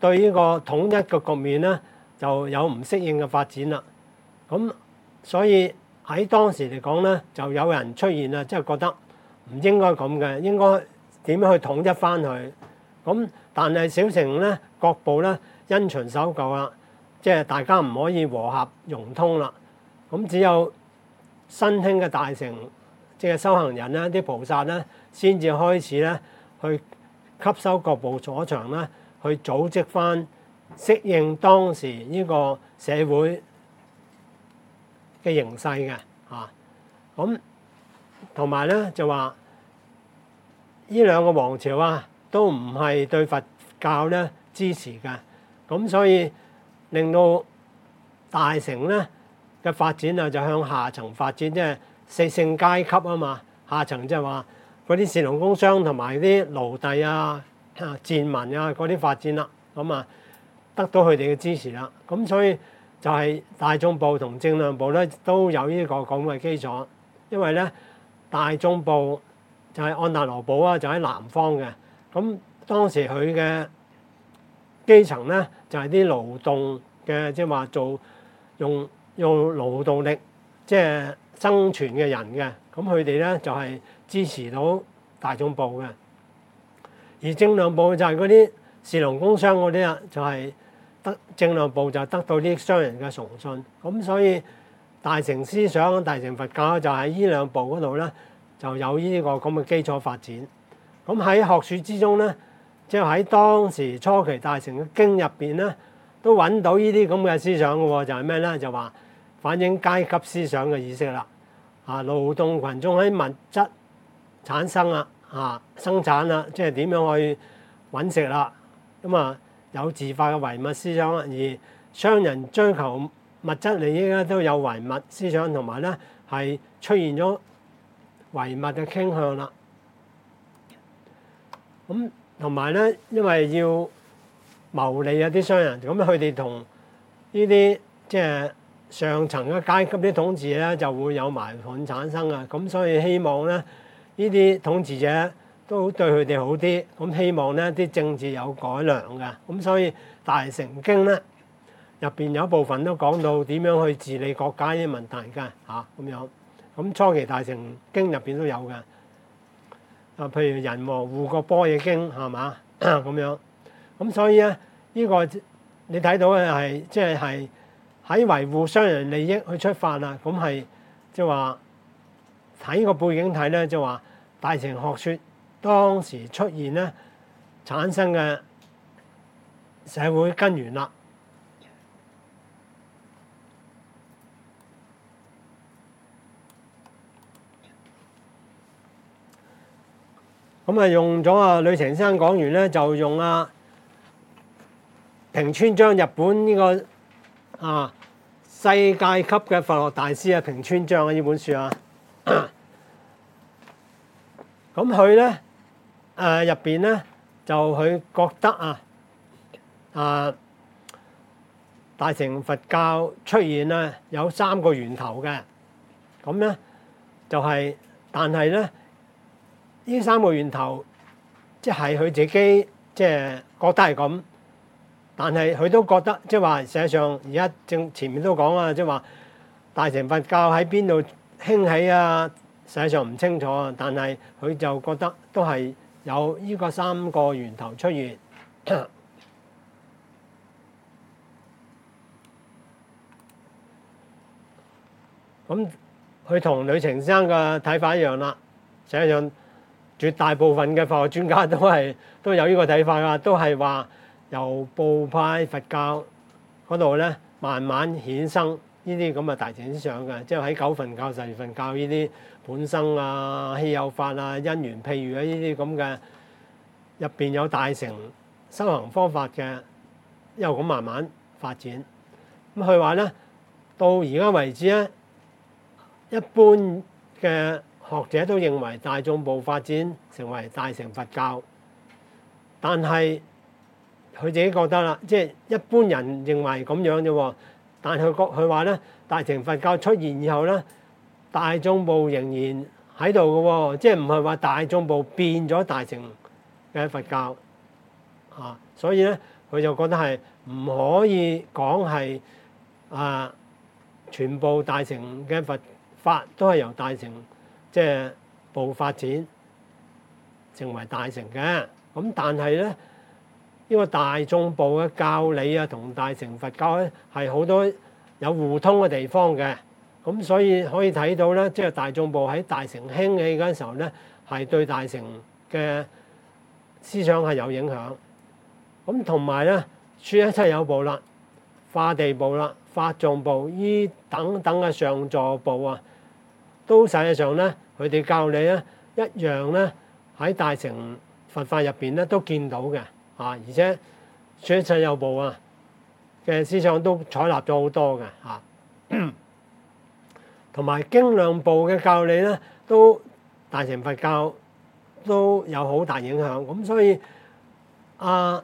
對呢個統一嘅局面咧就有唔適應嘅發展啦。咁所以喺當時嚟講咧，就有人出現啦，即係覺得唔應該咁嘅，應該點樣去統一翻佢。咁但係小城咧，各部咧因循守舊啦，即係大家唔可以和合融通啦。咁只有新興嘅大乘，即係修行人咧，啲菩薩咧，先至開始咧去吸收各部所長咧，去組織翻適應當時呢個社會嘅形勢嘅嚇。咁同埋咧就話呢兩個王朝啊，都唔係對佛教咧支持嘅，咁所以令到大乘咧嘅發展啊，就向下層發展，即係四姓階級啊嘛。下層即係話嗰啲士農工商同埋啲奴隸啊、賤民啊嗰啲發展啦，咁啊得到佢哋嘅支持啦。咁所以就係大眾部同正量部咧都有呢個咁嘅基礎，因為咧大眾部就係安達羅部啊，就喺南方嘅。咁當時佢嘅基層咧就係啲勞動嘅，即係話做用用勞動力即係生存嘅人嘅。咁佢哋咧就係支持到大眾部嘅，而正量部就係嗰啲士農工商嗰啲啊，就係得正量部就得到啲商人嘅崇信。咁所以大乘思想、大乘佛教就喺呢兩部嗰度咧就有呢個咁嘅基礎發展。咁喺學説之中咧，即係喺當時初期大乘嘅經入邊咧，都揾到呢啲咁嘅思想嘅喎，就係咩咧？就話反映階級思想嘅意識啦。啊，勞動群眾喺物質產生啦，啊生產啦，即係點樣去揾食啦？咁啊有自發嘅唯物思想，而商人追求物質利益咧都有唯物思想，同埋咧係出現咗唯物嘅傾向啦。咁同埋咧，因為要牟利啊啲商人，咁佢哋同呢啲即係上層嘅階級啲統治咧就會有矛盾產生啊。咁所以希望咧呢啲統治者都對佢哋好啲，咁希望咧啲政治有改良嘅。咁所以大乘經咧入邊有一部分都講到點樣去治理國家啲問題嘅嚇咁樣。咁初期大乘經入邊都有嘅。啊，譬如人王護國般若經係嘛咁樣。咁所以咧呢、呢個你睇到嘅係即係係喺維護商人利益去出發啦。咁係即係話睇個背景睇咧，就話大乘學説當時出現咧產生嘅社會根源啦。咁啊用咗啊呂澄先生講完咧，就用啊平川章，日本呢個啊世界級嘅佛學大師啊平川章啊呢本書啊，咁佢咧誒入邊咧就佢覺得啊啊大乘佛教出現咧有三個源頭嘅，咁咧就係、是、但係咧。呢三個源頭，即係佢自己即係覺得係咁，但係佢都覺得即係話，實際上而家正前面都講啊，即係話大乘佛教喺邊度興起啊，實際上唔清楚啊，但係佢就覺得都係有呢個三個源頭出現。咁佢同呂澄先生嘅睇法一樣啦，實際上。絕大部分嘅佛學專家都係都有呢個睇法㗎，都係話由部派佛教嗰度咧慢慢衍生呢啲咁嘅大乘思想嘅，即係喺九分教、十二分教呢啲本生啊、稀有法啊、因緣譬喻啊呢啲咁嘅入邊有大乘修行方法嘅，又咁慢慢發展。咁佢話咧，到而家為止咧，一般嘅學者都認為大眾部發展成為大乘佛教，但係佢自己覺得啦，即係一般人認為咁樣啫喎。但係佢覺佢話咧，大乘佛教出現以後咧，大眾部仍然喺度嘅喎，即係唔係話大眾部變咗大乘嘅佛教啊。所以咧， 佢就覺得係唔可以講係啊全部大乘嘅佛法都係由大乘即係部發展成為大乘嘅。咁但係咧，呢、呢個大眾部嘅教理啊，同大乘佛教咧係好多有互通嘅地方嘅。咁所以可以睇到咧，即係大眾部喺大乘興起嗰陣時候咧，係對大乘嘅思想係有影響。咁同埋咧，說一切有部啦、化地部啦、法眾部依等等嘅上座部啊，都實際上咧，佢哋教理咧一樣咧喺大乘佛法入邊咧都見到嘅啊，而且說一切有部啊嘅思想都採納咗好多嘅啊，同埋經量部嘅教理咧，都大乘佛教都有好大影響。咁所以啊，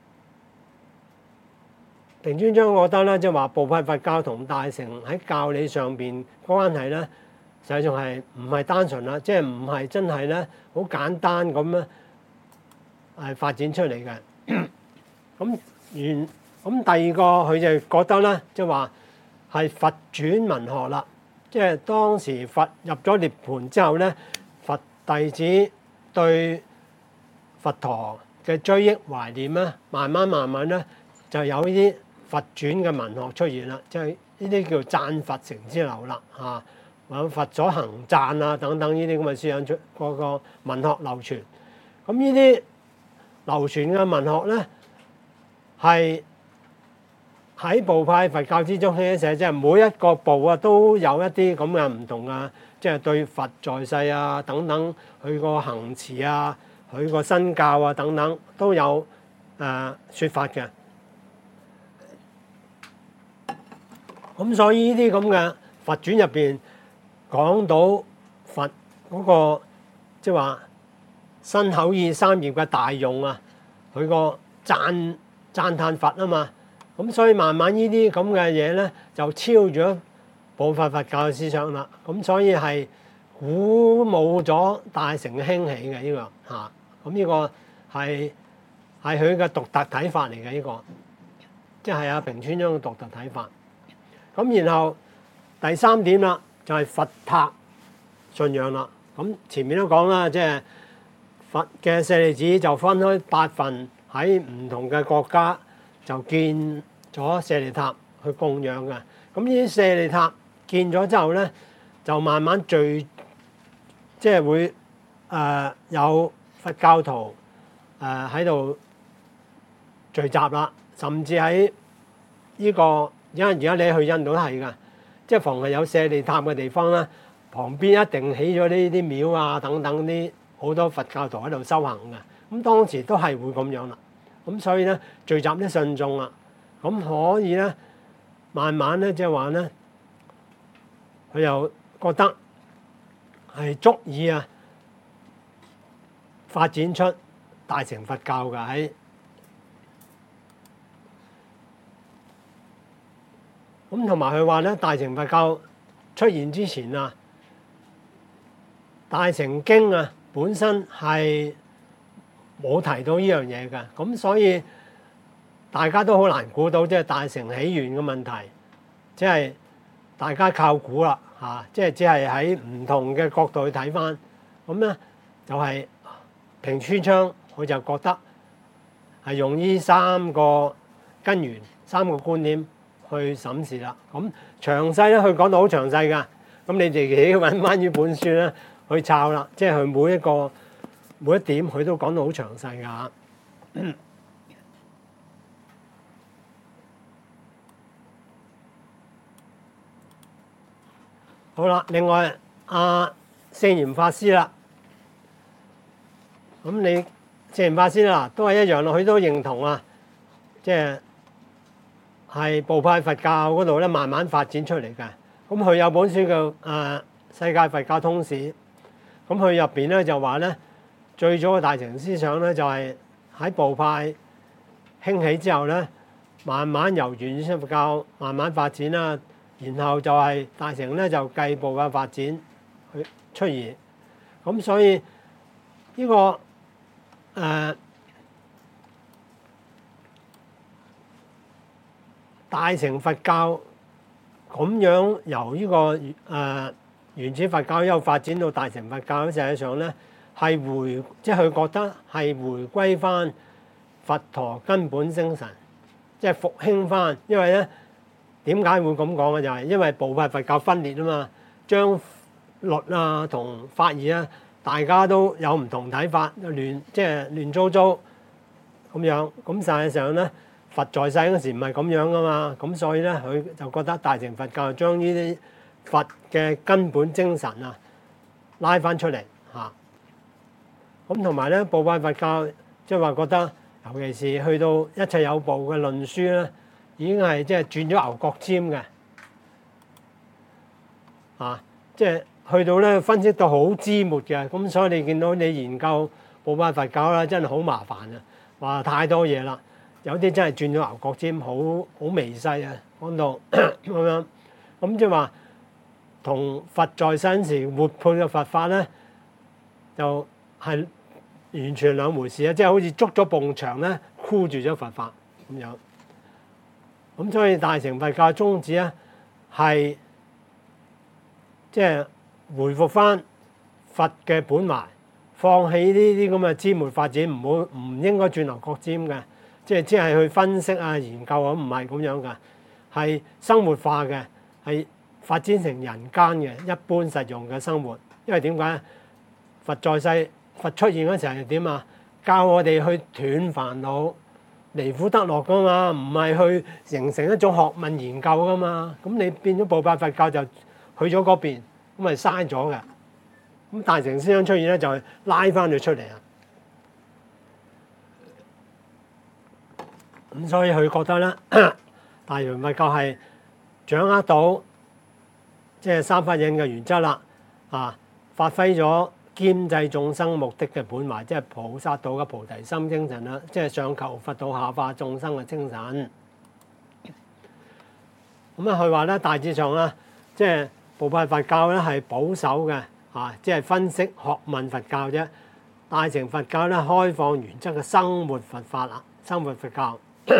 平川章覺得咧，即係話部派佛教同大乘喺教理上邊關係咧，實際上係唔係單純啦，即係唔係真係咧好簡單咁咧係發展出嚟嘅。咁原咁第二個佢就覺得咧，即係話係佛轉文學啦，即係當時佛入咗涅槃之後咧，佛弟子對佛陀嘅追憶懷念咧，慢慢慢慢咧就有呢啲佛轉嘅文學出現啦，即係呢啲叫讚佛成之流啦，嚇，或者佛所行讚啊等等呢啲咁嘅思想出嗰個文學流傳。咁呢啲流傳嘅文學咧，係喺部派佛教之中咧，寫即係每一個部啊都有一啲咁嘅唔同啊，即係對佛在世啊等等，佢個行持啊，佢個身教啊等等都有誒説法嘅。咁所以呢啲咁嘅佛傳入邊講到佛嗰個即係話身口意三業嘅大用啊，佢個讚讚歎佛啊嘛，咁所以慢慢呢啲咁嘅嘢咧就超咗部派佛教嘅思想啦。咁所以係鼓舞咗大乘嘅興起嘅呢個嚇，咁呢個係係佢嘅獨特睇法嚟嘅呢個，即係阿平川章嘅獨特睇法。咁然後第三點啦，就係佛塔信仰啦。咁前面都講啦，即係佛嘅舍利子就分開八份喺唔同嘅國家就建咗舍利塔去供養嘅。咁呢啲舍利塔建咗之後咧，就慢慢聚，即係會誒、呃、有佛教徒誒喺度聚集啦，甚至喺呢個。而家而家你去印度都係噶，即係逢係有舍利塔嘅地方咧，旁邊一定起咗呢啲廟啊等等啲好多佛教徒喺度修行嘅。咁當時都係會咁樣啦。咁所以咧聚集啲信眾啊，咁可以咧慢慢咧即係話咧，佢又覺得係足以啊發展出大乘佛教嘅喺。咁同埋佢話咧，大乘佛教出現之前啊，大乘經啊本身係冇提到呢樣嘢嘅，咁所以大家都好難估到，即係大乘起源嘅問題，即係大家靠估啦嚇，即係只係喺唔同嘅角度去睇翻，咁咧就係平川章佢就覺得係用呢三個根源、三個觀點去審視啦，咁詳細咧，佢講到好詳細噶，咁你哋自己揾翻呢本書咧去抄啦，即係佢每一個每一點佢都講到好詳細噶。好啦，另外阿聖嚴法師啦，咁你聖嚴法師啦都係一樣咯，佢都認同啊，即係。係部派佛教嗰度咧，慢慢發展出嚟嘅。咁佢有本書叫《誒世界佛教通史》，咁佢入邊咧就話咧，最早嘅大乘思想咧就係喺部派興起之後咧，慢慢由原始佛教慢慢發展啦，然後就係大乘咧就繼部嘅發展去出現。咁所以呢個誒大乘佛教咁樣由呢、這個誒、呃、原始佛教一路發展到大乘佛教，實際上咧係回，即係佢覺得係回歸翻佛陀根本精神，即係復興翻。因為咧點解會咁講嘅？就係因為部派佛教分裂啊嘛，將律啊同法義啊，大家都有唔同睇法，亂即係亂糟糟咁樣。咁實際上咧，佛在世嗰時唔係咁樣噶嘛，咁所以咧佢就覺得大乘佛教將呢啲佛嘅根本精神啊拉翻出嚟嚇。咁同埋咧，部派佛教即係話覺得，尤其是去到一切有部嘅論書咧，已經係即係轉咗牛角尖嘅啊！即係去到咧分析到好枝末嘅，咁所以你見到你研究部派佛教啦，真係好麻煩啊！話太多嘢啦，有啲真係轉咗牛角尖，好好微細啊，講到咁樣。咁即係話同佛在生時活潑嘅佛法咧，就係完全兩回事啊！即係好似捉咗埲牆咧，箍住咗佛法咁樣。咁所以大乘佛教宗旨咧係即係回復翻佛嘅本懷，放棄呢啲咁嘅枝末發展，唔好唔應該轉牛角尖嘅，即係只係去分析啊研究啊，唔係咁樣㗎，係生活化嘅，係發展成人間嘅一般實用嘅生活。因為點解？佛在世，佛出現嗰時係點啊？教我哋去斷煩惱、離苦得樂噶嘛，唔係去形成一種學問研究噶嘛。咁你變咗部派佛教就去咗嗰邊，咁咪嘥咗嘅。咁大乘思想出現咧，就係拉翻佢出嚟啊。咁所以佢覺得咧，大乘佛教係掌握到即係三法印嘅原則啦，啊，發揮咗兼濟眾生目的嘅本懷，即係菩薩道嘅菩提心精神啦，即係上求佛道下化眾生嘅精神。咁啊，佢話咧大致上咧，即係部派佛教咧係保守嘅，啊，即係分析學問佛教啫。大乘佛教咧開放原則嘅生活佛法啦，生活佛教。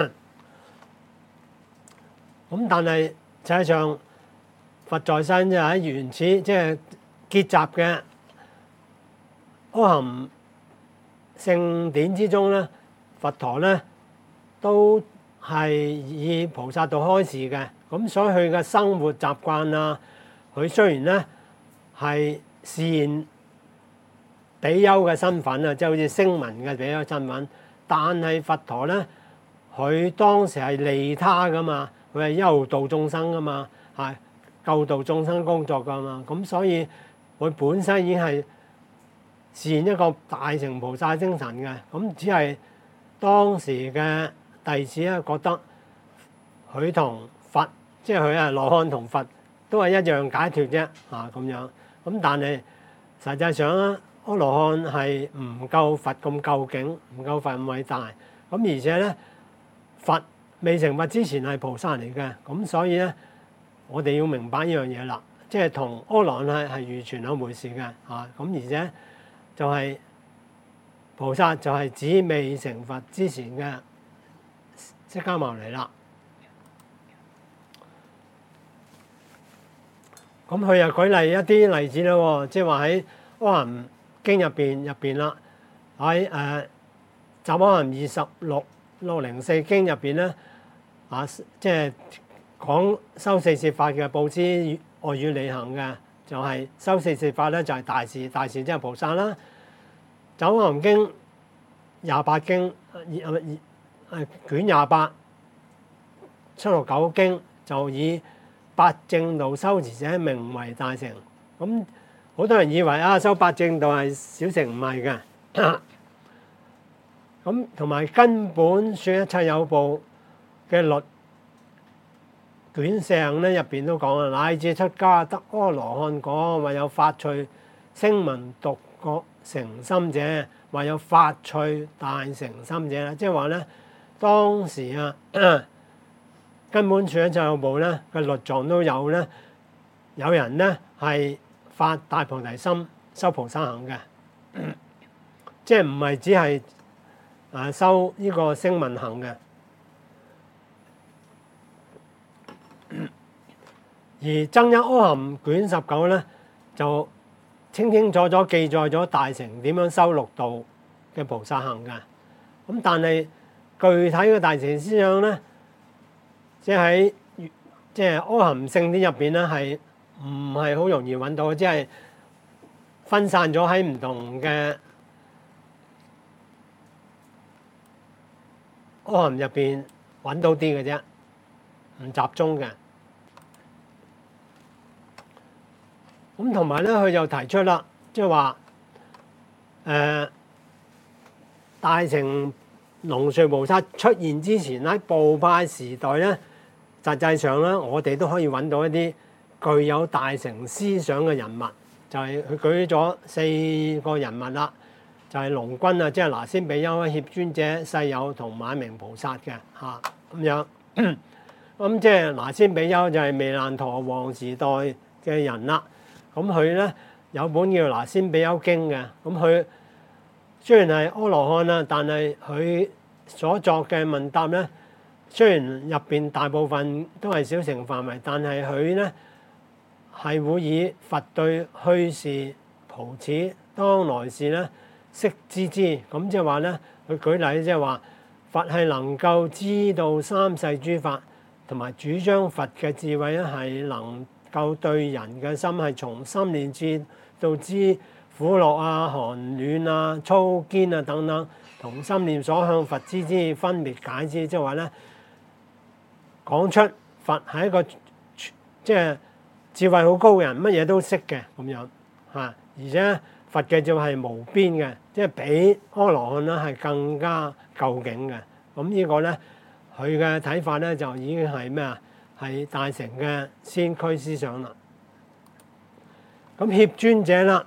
咁但係實際上佛在生就喺原始即係結集嘅阿含聖典之中咧，佛陀咧都係以菩薩道開示嘅。咁所以佢嘅生活習慣啊，佢雖然咧係示現比丘嘅身份啊，即係好似聲聞嘅比丘身份，但係佛陀咧，佢當時係利他噶嘛，佢係一路度眾生噶嘛，係救度眾生工作噶嘛，咁所以佢本身已經係示現一個大乘菩薩精神嘅。咁只係當時嘅弟子咧覺得佢同佛，即係佢係羅漢同佛都係一樣解脫啫，啊咁樣。咁但係實際上咧，阿羅漢係唔夠佛咁究竟，唔夠佛咁偉大。咁而且咧，佛未成佛之前係菩薩嚟嘅，咁所以咧，我哋要明白呢樣嘢啦，即係同阿羅漢係係完全兩回事嘅，啊咁而且就係菩薩就係指未成佛之前嘅釋迦牟尼啦。咁佢又舉例一啲例子啦，即係話喺《阿含經》入邊入邊啦，喺誒《雜阿含二十六六零四經》入邊咧，啊，即係講修四攝法嘅佈施愛語利行嘅，就係、是、修四攝法咧，就係大士，大士即係菩薩啦。《雜阿含經》廿八經，誒誒卷廿八七六九經就以八正道修持者名為大乘。咁好多人以為啊，修八正道係小乘，唔係嘅。咁同埋根本說一切有部嘅律卷上咧，入邊都講啊，乃至出家得阿羅漢果，或有發趣聲聞獨覺成心者，或有發趣大成心者啦。即係話咧，當時啊，根本說一切有部咧嘅律藏都有咧，有人咧係發大菩提心修菩薩行嘅，即係唔係只係誒修呢個聲聞行嘅。 而《增一阿含》卷十九咧就清清楚楚記載咗大乘點樣修六道嘅菩薩行嘅。咁但係具體嘅大乘思想咧，即係喺即係阿含聖典入邊咧，係唔係好容易揾到，即係分散咗喺唔同嘅阿含入邊揾到啲嘅啫，唔集中嘅。咁同埋咧，佢又提出啦，即係話誒大乘龍樹菩薩出現之前喺部派時代咧，實際上咧，我哋都可以揾到一啲具有大乘思想嘅人物，就係佢舉咗四個人物啦，就係龍君啊，即係拿仙比丘、協尊者、世友同馬鳴菩薩嘅嚇咁樣。咁即係拿仙比丘就係彌難陀王時代嘅人啦。咁佢咧有本叫《拿仙比丘經》嘅，咁佢雖然係阿羅漢啦，但係佢所作嘅問答咧，雖然入邊大部分都係小乘範圍，但係佢咧係會以佛對去時蒲此當來世咧悉知之，咁即係話咧，佢舉例即係話佛係能夠知道三世諸法，同埋主張佛嘅智慧咧係能夠對人嘅心係從心念知到知苦樂啊、寒暖啊、粗堅啊等等，同心念所向佛知之分別解之，即係話咧講出佛係一個即係智慧好高嘅人，乜嘢都識嘅咁樣嚇，而且佛嘅智慧係無邊嘅，即係比阿羅漢咧係更加究竟嘅。咁呢個咧佢嘅睇法咧就已經係咩啊？係大乘嘅先驅思想啦。咁協尊者啦，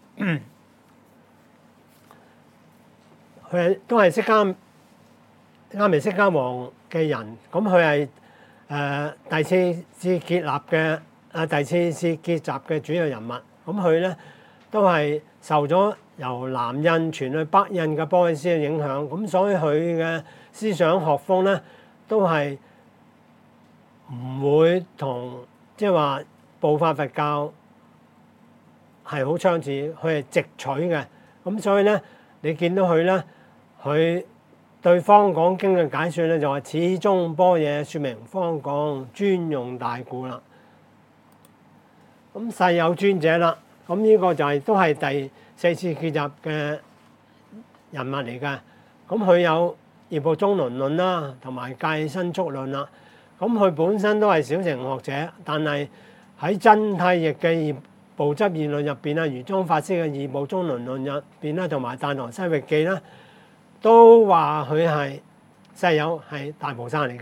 佢係都係釋迦啱嚟釋迦王嘅人。咁佢係誒第四次結立嘅啊，第四次結集嘅主要人物。咁佢咧都係受咗由南印傳去北印嘅波伊斯嘅影響。咁所以佢嘅思想學風咧都係唔會同即係話部派佛教係好相似，佢係直取嘅。咁所以咧，你見到佢咧，佢對方廣經嘅解説咧就話：始終般若説明方廣，專用大故啦。咁世有尊者啦，咁呢個就係、是、都係第四次結集嘅人物嚟㗎。咁佢有業報中輪論啦，同埋戒身足論啦。咁佢本身都係小乘學者，但係喺真諦譯嘅業報執議論入邊啊，玄奘法師嘅業報中輪論入邊啦，同埋大唐西域記啦，都話佢係世友係大菩薩嚟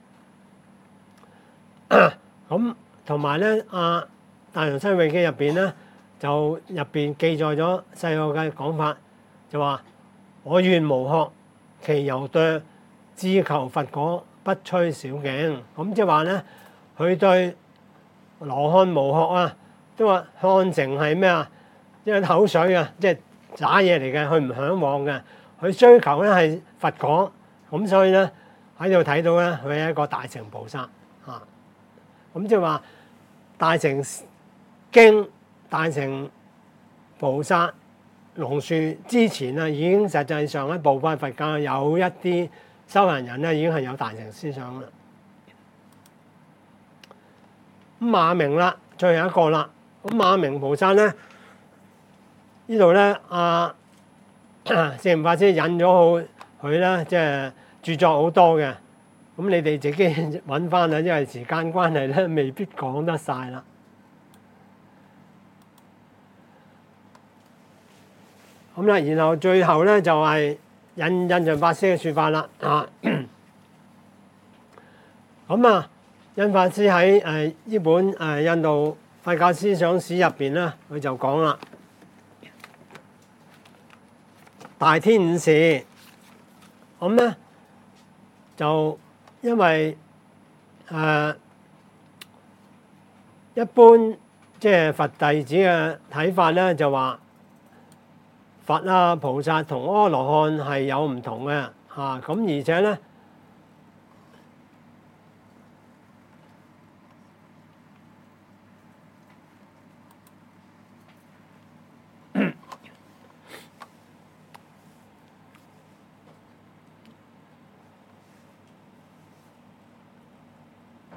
嘅。咁同埋咧，啊大唐西域記入邊咧，就入邊記載咗世友嘅講法，就話我願無學，其猶墮，志求佛果，不趨小境。咁即係話咧，佢對羅漢無學啊，都話漢城係咩啊？即係口水啊，即係渣嘢嚟嘅，佢唔嚮往嘅。佢追求咧係佛果，咁所以咧喺度睇到咧，佢係一個大乘菩薩嚇。咁即係話大乘經、大乘菩薩龍樹之前啊，已經實際上喺部派佛教有一啲修行人咧，已經係有大乘思想啦。咁馬鳴啦，最後一個啦。咁馬鳴菩薩咧，呢度咧，阿聖嚴法師引咗好佢咧，即係著作好多嘅。咁你哋自己揾翻啦，因為時間關係咧，未必講得晒啦。咁啦，然後最後咧就係引印像法師嘅説法啦。啊，咁啊，印法師喺誒呢本誒印度佛教思想史入邊咧，佢就講啦，大天五事。咁咧就因為誒、呃、一般即係佛弟子嘅睇法咧，就話佛啊、菩薩同阿羅漢係有唔同嘅嚇。咁、啊、而且咧，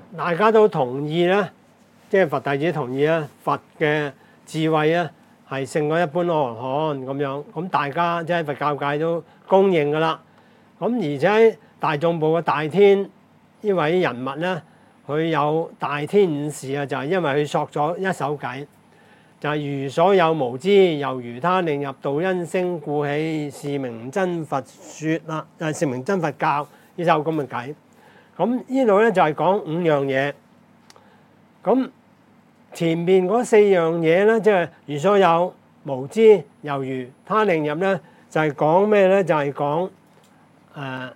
大家都同意咧，即係佛弟子同意咧，佛嘅智慧咧係勝過一般阿羅漢咁樣。咁大家即係佛教界都公認噶啦。咁而且大眾部嘅大天呢位人物咧，佢有大天五事啊，就係因為佢作咗一首偈，就係如所有無知，猶如他令入道因聲故起，是名真佛說啦，就係是名真佛教呢首咁嘅偈。咁呢度咧就係講五樣嘢。咁前面嗰四樣嘢咧，即係如所有無知，猶如他令入咧，就係講咩咧？就係講誒，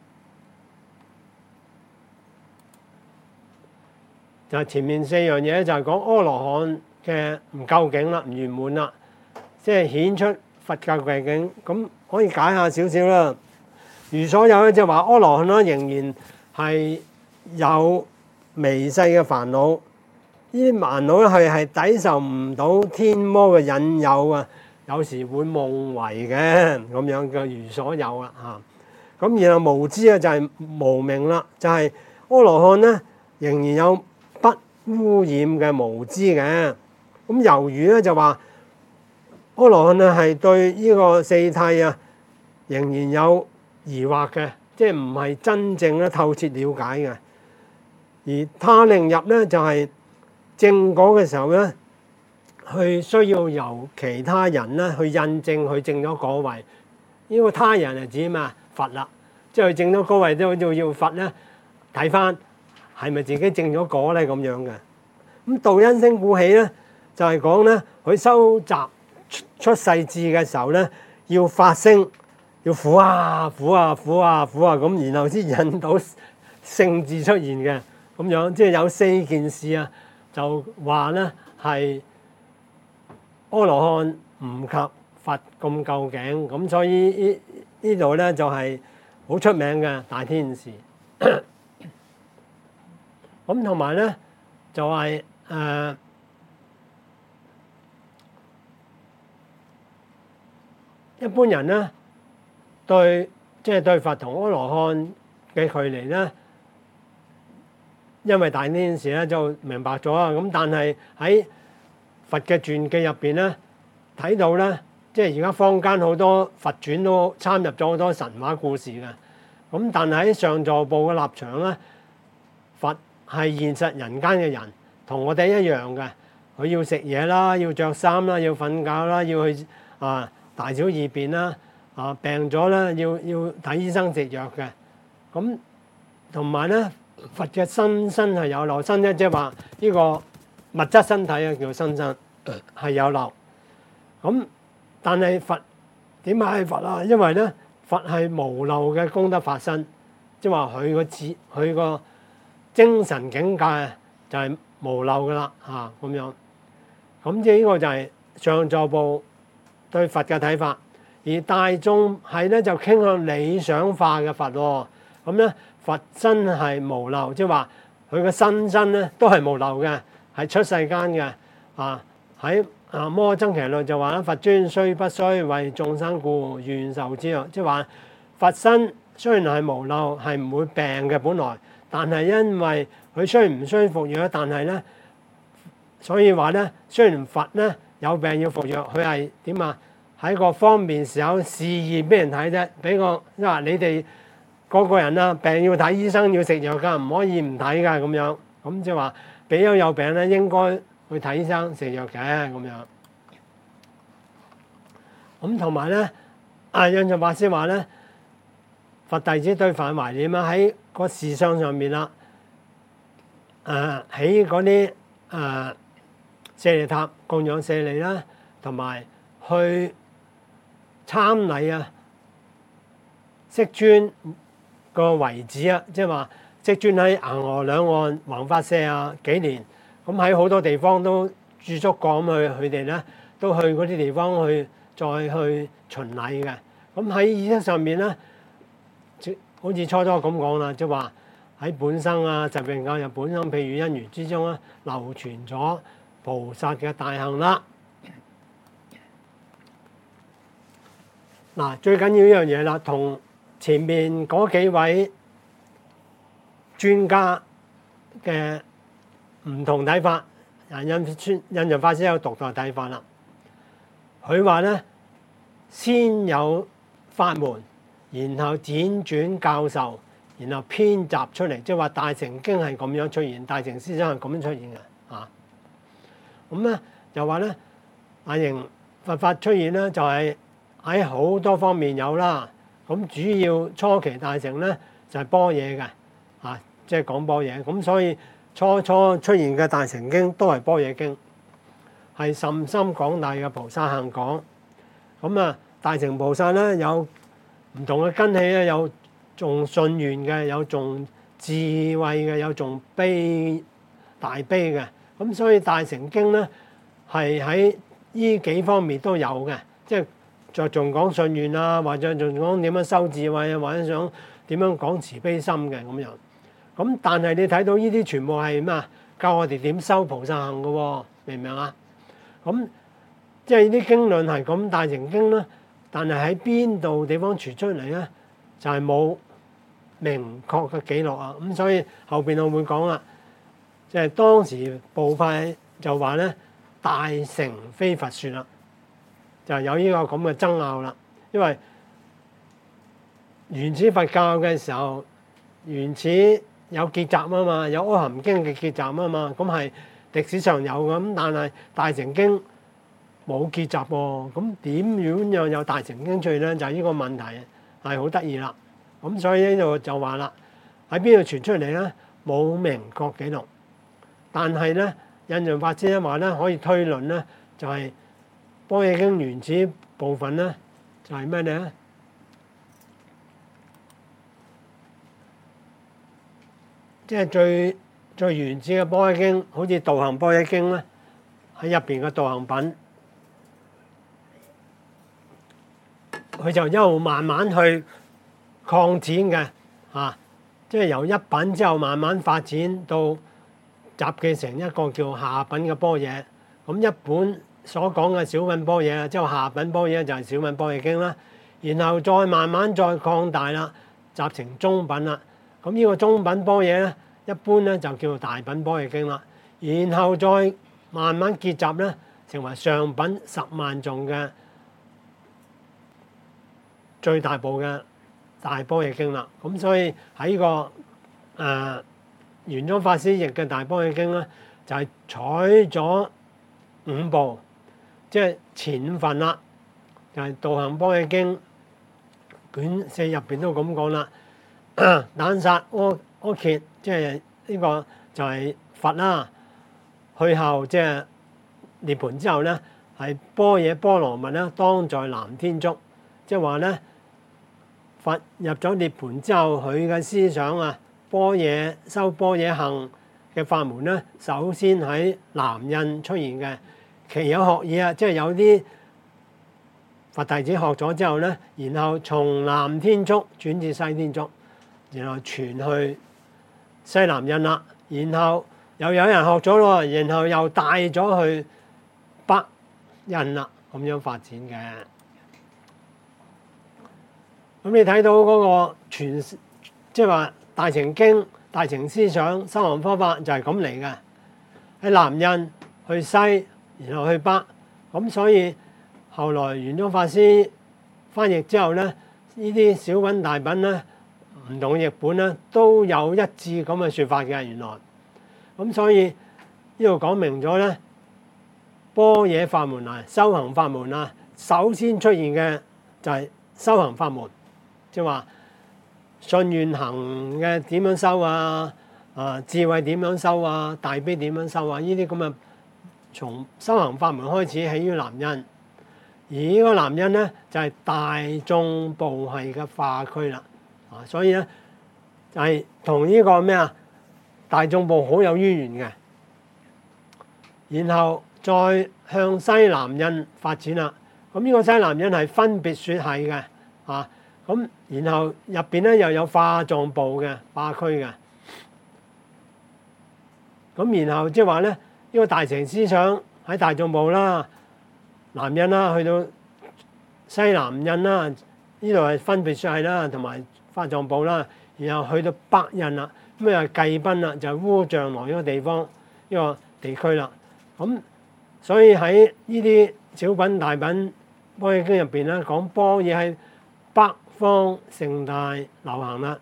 就係前面四樣嘢就係講阿羅漢嘅唔究竟啦，唔圓滿啦，即係顯出佛教究竟。咁可以解下少少啦。如所有咧，就話阿羅漢啦，仍然係有微細嘅煩惱。呢啲煩惱咧係係抵受唔到天魔嘅引誘啊，有時會夢遺嘅咁樣嘅如所有啦嚇。咁然後無知啊就係無明啦，就係阿羅漢咧仍然有不污染嘅無知嘅。咁猶如咧就話阿羅漢咧係對呢個四諦啊仍然有疑惑嘅，即係唔係真正咧透徹了解嘅。而他令入咧就係正果嘅時候咧，去需要由其他人咧去印證佢證咗果位。呢個他人係指咩啊？佛啦，即係佢證咗果位都要要佛咧睇翻係咪自己證咗果咧咁樣嘅。咁道因聲故起咧，就係講咧佢收集出出世智嘅時候咧，要發聲，要苦啊苦啊苦啊苦啊咁，然後先引到聖智出現嘅咁樣。即係有四件事啊。就話咧係阿羅漢唔及佛咁究竟，咁所以呢呢度咧就係好出名嘅大天使。咁同埋咧就係、是、誒、呃、一般人咧對即係、就是、對佛同阿羅漢嘅距離咧。因為大天使咧就明白咗啊，咁但係喺佛嘅傳記入邊咧睇到咧，即係而家坊間好多佛傳都參入咗好多神話故事嘅。咁但係喺上座部嘅立場咧，佛係現實人間嘅人，同我哋一樣嘅。佢要食嘢啦，要着衫啦，要瞓覺啦，要去啊大小二便啦，啊病咗咧要要睇醫生食藥嘅。咁同埋咧。佛嘅身身係有漏身咧，即係話呢個物質身體啊，叫身身係有漏。咁但係佛點解係佛啊？因為咧佛係無漏嘅功德法身，即係話佢個智佢個精神境界就係無漏噶啦嚇咁樣。咁即係呢個就係上座部對佛嘅睇法，而大眾係咧就傾向理想化嘅佛喎。咁咧。佛身係無漏，即係話佢嘅身身咧都係無漏嘅，係出世間嘅啊。喺啊《摩僧祇論》就話佛尊雖不衰，為眾生故，願受之啊。即係話佛身雖然係無漏，係唔會病嘅本來，但係因為佢雖然唔需服藥，但係咧，所以話咧，雖然佛咧有病要服藥，佢係點啊？喺個方便時候示現俾人睇啫，俾個即係話你哋。個個人啦，病要睇醫生，要食藥㗎，唔可以唔睇㗎咁樣。咁即係話，俾咗有病咧，應該去睇醫生食藥嘅咁樣。咁同埋咧，啊印順法師話咧，佛弟子對佛懷念啊，喺個事相上面啦，誒喺嗰啲誒舍利塔供養舍利啦，同埋去參禮啊，釋尊個遺址啊，即係話釋尊喺恆河兩岸弘法舍啊幾年，咁喺好多地方都駐足過，咁去佢哋咧都去嗰啲地方去再去巡禮嘅。咁喺意識上面咧，好似初初咁講啦，即係話喺本生啊、疾病教育本生譬如因緣之中咧，流傳咗菩薩嘅大行啦。嗱，最緊要呢樣嘢啦，同前面嗰幾位專家嘅唔同睇法。印印印像法師有獨特睇法啦。佢話咧，先有法門，然後輾轉教授，然後編集出嚟，即係話大乘經係咁樣出現，大乘思想係咁樣出現嘅啊。咁咧又話咧，大乘佛法出現咧，就係喺好多方面有啦。咁主要初期大乘咧就係般若嘅啊，即係講般若。咁所以初初出現嘅大乘經都係般若經，係甚深廣大嘅菩薩行講。咁啊，大乘菩薩咧有唔同嘅根器咧，有重信願嘅，有重智慧嘅，有重悲大悲嘅。咁所以大乘經咧係喺呢幾方面都有嘅，即係着重講信願啊，或者仲講點樣修智慧啊，或者想點樣講慈悲心嘅咁樣。咁但係你睇到呢啲全部係咩啊？教我哋點修菩薩行嘅喎，明唔明啊？咁即係呢啲經論係咁大乘經啦，但係喺邊度地方傳出嚟咧，就係冇明確嘅記錄啊。咁所以後邊我會講啦，即係當時部派就話咧，大乘非佛說啦，就係有呢個咁嘅爭拗啦。因為原始佛教嘅時候，原始有結集啊嘛，有《阿含經》嘅結集啊嘛，咁係歷史上有咁，但係大乘經冇結集喎，咁點樣又有大乘經出嚟咧？就係呢個問題係好得意啦。咁所以呢度就話啦，喺邊度傳出嚟咧？冇明確記錄，但係咧印像法師咧話咧可以推論咧，就係般若經原始部分咧就係咩咧？即係最最原始嘅般若經，好似道行般若經咧，喺入邊嘅道行品，佢就一路慢慢去擴展嘅啊！即係由一品之後慢慢發展到集記成一個叫下品嘅般若。咁一本所講嘅小品般若，即係下品般若就係小品般若經啦。然後再慢慢再擴大啦，集成中品啦。咁呢個中品般若咧，一般咧就叫做大品般若經啦。然後再慢慢結集咧，成為上品十萬頌嘅最大部嘅大般若經啦。咁所以喺呢、這個誒、呃、玄奘法師譯嘅大般若經咧，就係、是、採咗五部，即係前五份啦，就係、是、道行般若經卷四入邊都咁講啦。膽殺阿阿竭，即係呢個就係佛啦。去後即係涅槃之後咧，係般若波羅蜜咧，當在南天竺，即係話咧，佛入咗涅槃之後，佢嘅思想啊，般若修般若行嘅法門咧，首先喺南印出現嘅。其有學義啊，即係有啲佛弟子學咗之後咧，然後從南天竺轉至西天竺。然後傳去西南印啦，然後又有人學咗咯，然後又帶咗去北印啦，咁樣發展嘅。咁你睇到嗰個傳，即係話大乘經、大乘思想、修行方法就係咁嚟嘅。喺南印去西，然後去北，咁所以後來玄奘法師翻譯之後咧，呢啲小品大品咧，唔同嘅譯本咧都有一致咁嘅説法嘅，原來咁所以呢度講明咗咧，般若法門啊，修行法門啊，首先出現嘅就係修行法門，即係話信願行嘅點樣修啊，啊智慧點樣修啊，大悲點樣修啊，呢啲咁嘅從修行法門開始起於南印，而呢個南印咧就係大眾部系嘅化區啦。啊，所以咧就係同呢個咩啊大眾部好有淵源嘅，然後再向西南印發展啦。咁呢個西南印係分別說係嘅，啊咁然後入邊咧又有化藏部嘅化區嘅，咁然後即係話咧呢個大乘思想喺大眾部啦、南印啦，去到西南印啦，呢度係分別說係啦，同埋化藏部啦，然後去到北印啦， 咁啊罽賓啦，就係烏象來呢個地方呢個地區啦。咁所以喺呢啲小品大品般若經入邊咧，講般若喺北方盛大流行啦。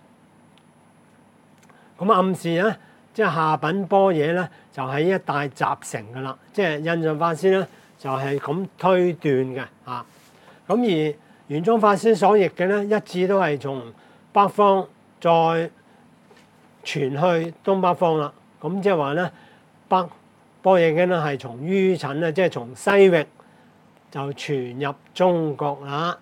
咁暗示咧，即係下品般若咧，就喺一帶集成㗎啦。即係印順法師咧，就係咁推斷嘅嚇。咁而玄奘法師所譯嘅咧，一致都係從北方再傳去東北方啦。咁即係話咧，北般若經咧係從於陳咧，即係從西域就傳入中國啦。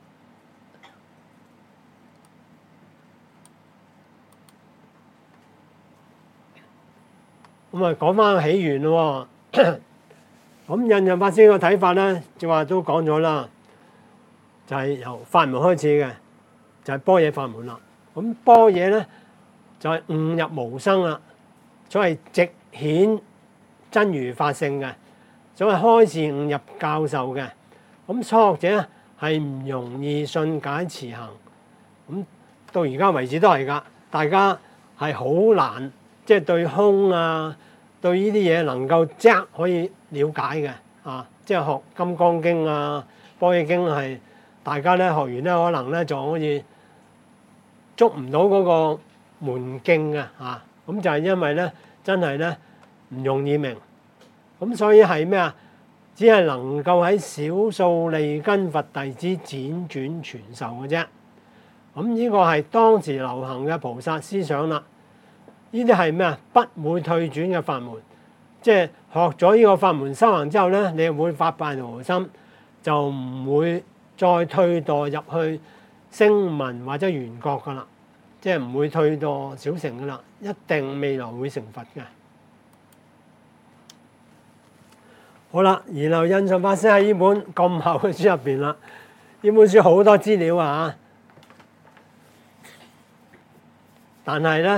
咁啊，講翻起源咯。咁印順法師個睇法咧，正話都講咗啦，就係由法門開始嘅，就係般若法門啦。咁般若咧就係悟入無生啦，所謂直顯真如法性嘅，所謂開示悟入教授嘅。咁初學者係唔容易信解持行。咁到而家為止都係㗎，大家係好難即係對空啊，對呢啲嘢能夠即刻可以了解嘅啊！即係學《金剛經》啊，《般若經》係大家咧學完咧，可能咧就可以捉唔到嗰個門徑嘅啊！咁就係因為咧，真係咧唔容易明。咁所以係咩啊？只係能夠喺少數利根佛弟子輾轉傳授嘅啫。咁呢個係當時流行嘅菩薩思想啦。呢啲係咩啊？不會退轉嘅法門，即係學咗呢個法門修行之後咧，你會發大無心，就唔會再退墮入去聲聞或者緣覺噶啦，即係唔會退墮小乘噶啦，一定未來會成佛嘅。好啦，然後印順法師喺呢本咁厚嘅書入邊啦，呢本書好多資料啊，但係咧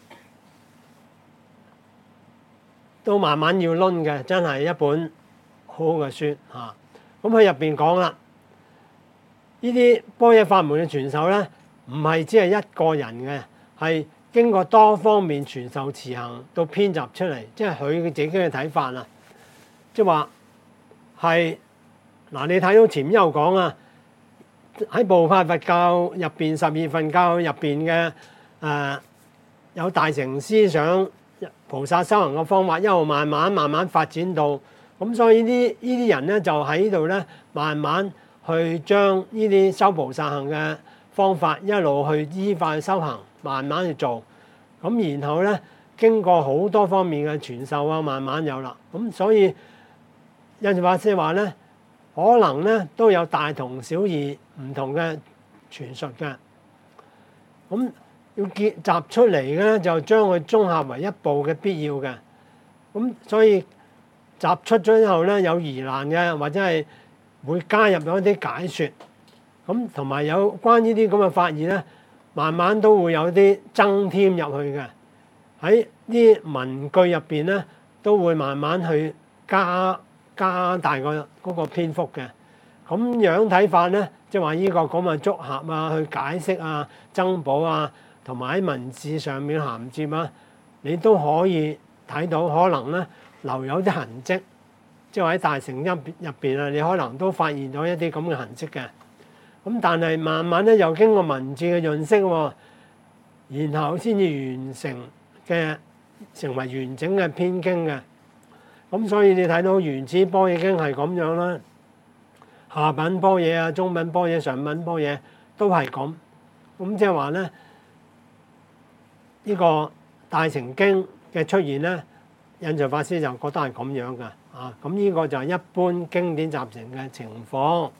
都慢慢要攆嘅，真係一本好好嘅書嚇。咁佢入邊講啦，呢啲般若法門嘅傳授咧，唔係只係一個人嘅，係經過多方面傳授持行到編集出嚟，即係佢自己嘅睇法啊。即係話係嗱，你睇到前面又講啊，喺部派佛教入邊，十二分教入邊嘅誒有大乘思想、菩薩修行嘅方法，一路慢慢慢慢發展到咁，所以呢啲呢啲人咧就喺呢度咧慢慢去將呢啲修菩薩行嘅方法一路去依法去修行，慢慢去做咁，然後咧經過好多方面嘅傳授啊，慢慢有啦。咁所以印順法師話咧，可能咧都有大同小異唔同嘅傳述嘅。咁要結集出嚟嘅咧，就將佢綜合為一部嘅必要嘅。咁所以集出咗之後咧，有疑難嘅，或者係會加入咗一啲解説。咁同埋有關呢啲咁嘅法義咧，慢慢都會有啲增添入去嘅。喺啲文句入邊咧，都會慢慢去加。加大個嗰個篇幅嘅，咁樣睇法咧，即係話呢個咁嘅組合啊，去解釋啊、增補啊，同埋喺文字上面銜接啊，你都可以睇到，可能咧留有啲痕跡，即係話喺大乘入入邊啊，你可能都發現到一啲咁嘅痕跡嘅。咁但係慢慢咧又經過文字嘅潤色喎，然後先至完成嘅成為完整嘅編經嘅。咁所以你睇到原始般若經係咁樣啦，下品般若啊、中品般若、上品般若都係咁。咁即係話咧，呢個大乘經嘅出現咧，印順法師就覺得係咁樣嘅啊。咁呢個就係一般經典集成嘅情況。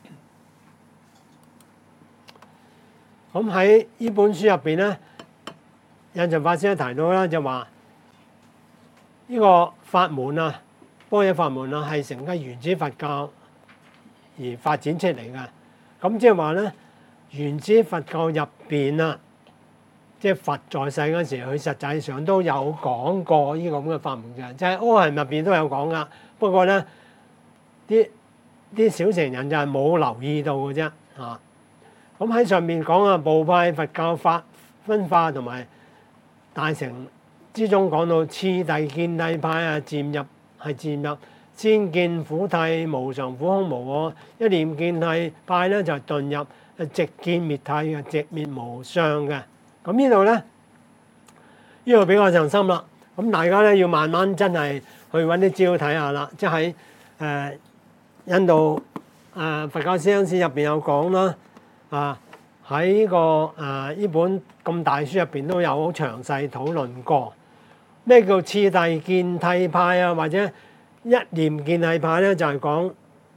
咁喺呢本書入邊咧，印順法師提到啦，就話呢個法門啊，般若法門啊，係承繼原始佛教而發展出嚟嘅。咁即係話咧，原始佛教入邊啊，即係佛在世嗰時，佢實際上都有講過呢個咁嘅法門嘅，即係阿含入邊都有講噶。不過咧，啲啲小乘人就係冇留意到嘅啫。啊，咁喺上面講啊，部派佛教法分化同埋大成之中講到次第見諦派啊，漸入係漸入先見苦諦無常苦空無我，一念見諦派咧就頓入直見滅諦嘅直滅無相嘅。咁呢度咧呢度比較上深啦。咁大家咧要慢慢真係去揾啲資料睇下啦。即係誒印度誒、呃、佛教思想史入邊有講啦，啊喺、這個誒呢、呃、本咁大書入邊都有好詳細討論過咩叫次第見諦派啊，或者一念見諦派咧，就係、是、講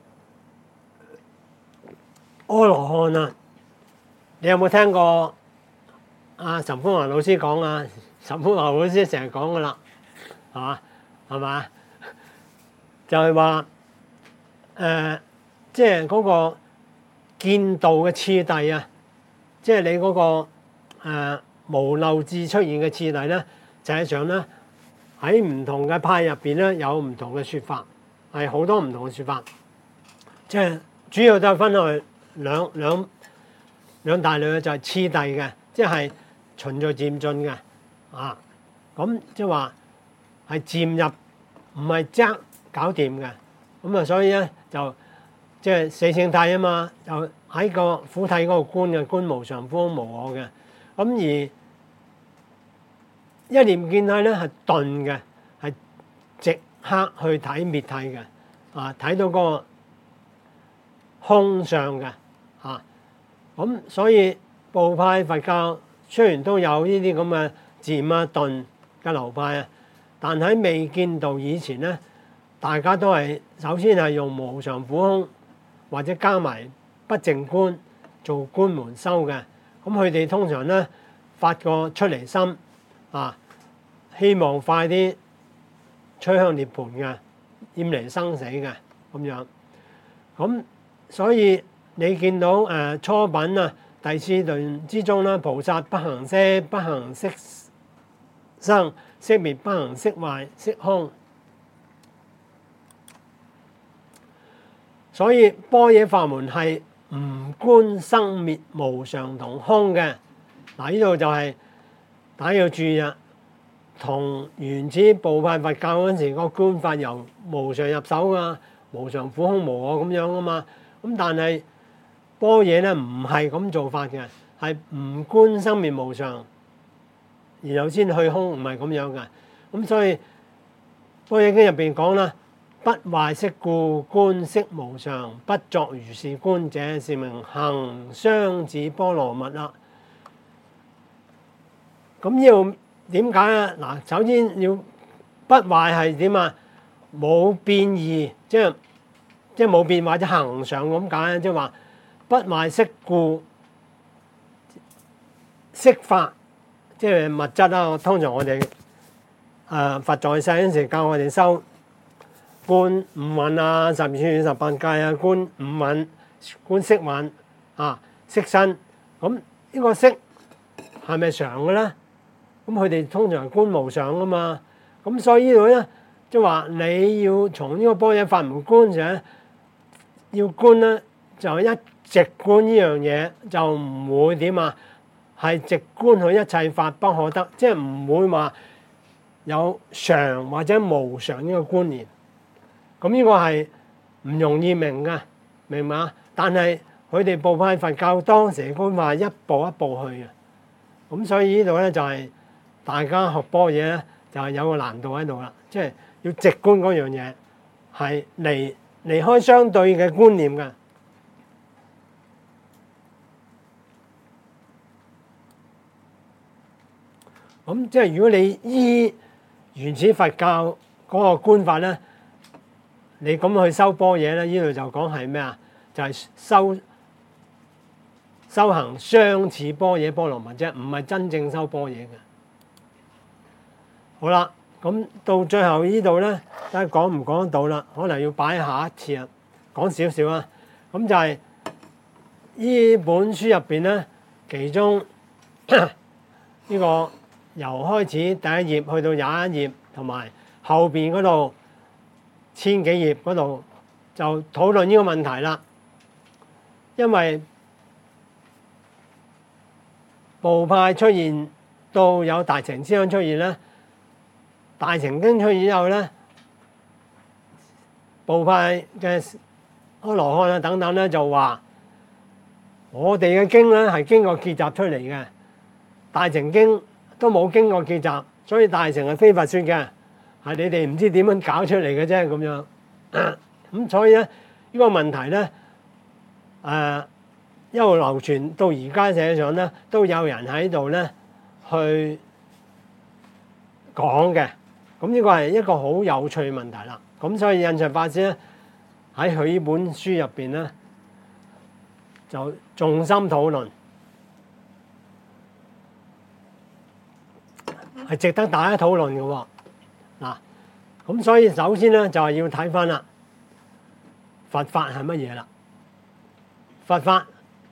阿羅漢啊。你有冇聽過阿岑風華老師講啊？岑風華老師成日講噶啦，係嘛？係嘛？就係話誒，即係嗰個見道嘅次第啊，即係你嗰、那個誒、呃、無漏智出現嘅次第咧，實際上咧喺唔同嘅派入邊咧有唔同嘅説法，係好多唔同嘅説法。即係主要都係分開兩兩兩大類嘅，就係次第嘅，即係循序漸進嘅啊。咁即係話係漸入，唔係即刻搞掂嘅。咁啊，所以咧就即係四聖諦啊嘛，就喺個苦諦嗰個觀嘅觀無常苦空無我嘅。咁而一念見諦咧係頓嘅，係即刻去睇滅諦嘅啊，睇到嗰個空相嘅啊。咁所以部派佛教雖然都有呢啲咁嘅漸啊頓嘅流派啊，但喺未見道以前咧，大家都係首先係用無常苦空或者加埋不淨觀做觀門修嘅。咁佢哋通常咧發個出離心啊，希望快啲趨向涅槃嘅，厭離生死嘅咁樣。咁所以你見到誒、呃、初品啊第四論之中啦，菩薩不行色，不行識生，識滅不行識壞，識空。所以般若法門係唔觀生滅無常同空嘅。嗱，呢度就係大家要注意啊，同原始部派佛教嗰陣時個觀法由無常入手啊，無常苦空無我咁樣啊嘛。咁但係般若咧唔係咁做法嘅，係唔觀生滅無常，然後先去空，唔係咁樣嘅。咁所以般若經入邊講啦，不壞色故觀色無常，不作如是觀者，是名行雙子波羅蜜啦。咁要點解啊？嗱，首先要不壞係點啊？冇變異，即係即係冇變或者恆常咁解，即係話不壞色故色法，即係物質啦。通常我哋誒、呃、佛在世嗰陣時教我哋修觀五蘊啊、十二處十八界啊、觀五蘊、觀色蘊啊、色身。咁呢個色係咪常嘅咧？咁佢哋通常係觀無常噶嘛。咁所以呢度咧，即係話你要從呢個般若法門觀者，要觀咧就一直觀呢樣嘢，就唔會點啊？係直觀佢一切法不可得，即係唔會話有常或者無常呢個觀念。咁呢個係唔容易明噶，明嘛？但係佢哋部派佛教當時嘅觀法係一步一步去嘅。咁所以呢度咧就係大家學般若咧就係有個難度喺度啦，即係要直觀嗰樣嘢係離離開相對嘅觀念嘅。咁即係如果你依原始佛教嗰個觀法咧，你咁去修般若咧，呢度就講係咩啊？就係、是、修修行相似般若波羅蜜啫，唔係真正修般若嘅。好啦，咁到最後呢度咧，睇下講唔講得到啦？可能要擺下一次啊，講少少啊。咁就係呢本書入邊咧，其中呢、這個由開始第一頁去到廿一頁，同埋後邊嗰度千幾頁嗰度就討論呢個問題啦。因為部派出現到有大乘思想出現咧，大乘經出現之後咧，部派嘅阿羅漢啊等等咧就話：我哋嘅經咧係經過結集出嚟嘅，大乘經都冇經過結集，所以大乘係非佛說嘅，係你哋唔知點樣搞出嚟嘅啫咁樣。咁所以咧呢、呢個問題咧，誒、呃、一路流傳到而家，實際上咧都有人喺度咧去講嘅。咁呢個係一個好有趣嘅問題啦。咁所以印順法師咧喺佢呢本書入邊咧就重心討論，係值得大家討論嘅喎。嗱，咁所以首先咧就係要睇翻啦，佛法係乜嘢啦？佛法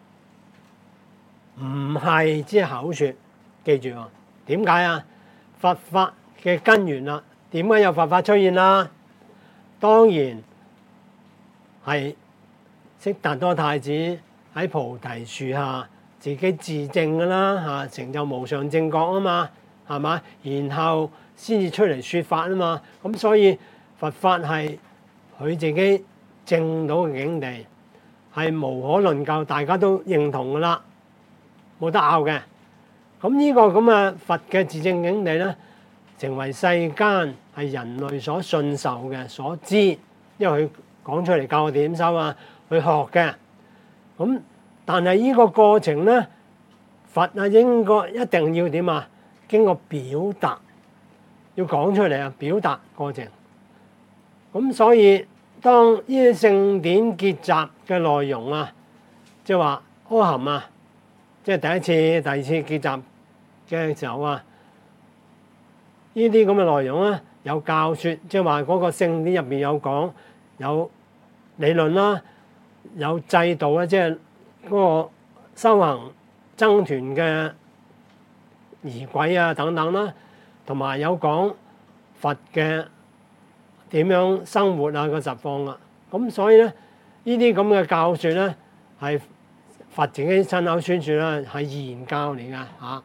唔係只係口説，記住喎。點解啊？佛法嘅根源啦，點解有佛法出現啦？當然係悉達多太子喺菩提樹下自己自證噶啦嚇，成就無上正覺啊嘛，係嘛？然後先至出嚟説法啊嘛。咁所以佛法係佢自己證到嘅境地，係無可論究，大家都認同噶啦，冇得拗嘅。咁呢個咁嘅佛嘅自證境地咧，成為世間係人類所信受嘅、所知，因為佢講出嚟教我哋點修啊，去學嘅。咁但係呢個過程咧，佛啊應該一定要點啊？經過表達，要講出嚟啊，表達過程。咁所以當呢啲聖典結集嘅內容啊，即係話阿含啊，即係第一次、第二次結集嘅時候啊，呢啲咁嘅內容咧，有教説，即係話嗰個聖典入邊有講，有理論啦，有制度啦，即係嗰個修行僧團嘅儀軌啊等等啦，同埋有講佛嘅點樣生活啊個實況啊。咁所以咧，呢啲咁嘅教説咧，係佛自己親口宣説啦，係言教嚟㗎嚇。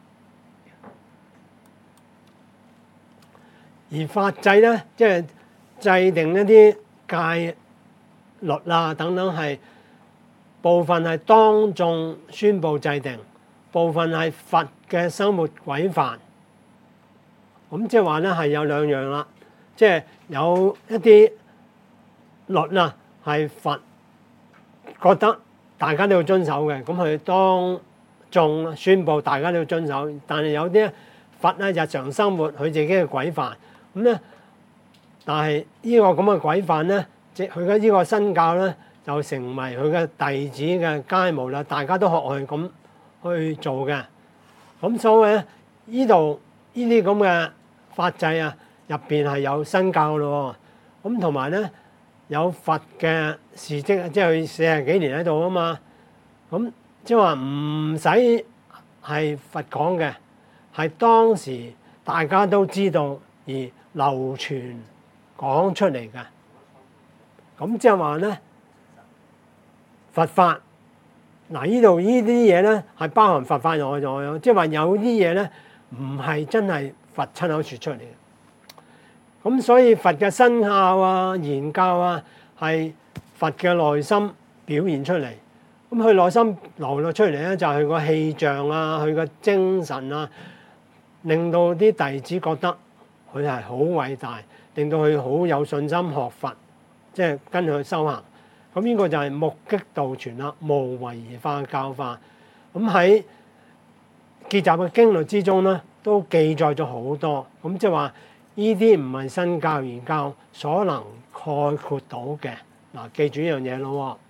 而法制咧，即係制定一啲戒律啊等等，係部分係當眾宣佈制定，部分係佛嘅生活規範。咁即係話咧係有兩樣啦，即係有一啲律啊係佛覺得大家都要遵守嘅，咁佢當眾宣佈大家都要遵守。但係有啲佛咧日常生活佢自己嘅規範。咁咧，但係呢個咁嘅規範咧，即係佢嘅呢個身教咧，就成為佢嘅弟子嘅楷模啦。大家都學佢咁去做嘅。咁所以咧，呢度呢啲咁嘅法制啊，入邊係有身教咯。咁同埋咧，有佛嘅事蹟，即係佢四十幾年喺度啊嘛。咁即係話唔使係佛講嘅，係當時大家都知道而流傳講出嚟嘅。咁即係話咧，佛法嗱呢度呢啲嘢咧係包含佛法內在，即係話有啲嘢咧唔係真係佛親口説出嚟嘅。咁所以佛嘅身教啊、言教啊，係佛嘅內心表現出嚟。咁佢內心流露出嚟咧，就係佢個氣象啊、佢個精神啊，令到啲弟子覺得佢係好偉大，令到佢好有信心學佛，即係跟佢修行。咁呢個就係目擊道傳啦，無為而化教化。咁喺結集嘅經律之中咧，都記載咗好多。咁即係話呢啲唔係身教言教所能概括到嘅。嗱，記住呢樣嘢咯。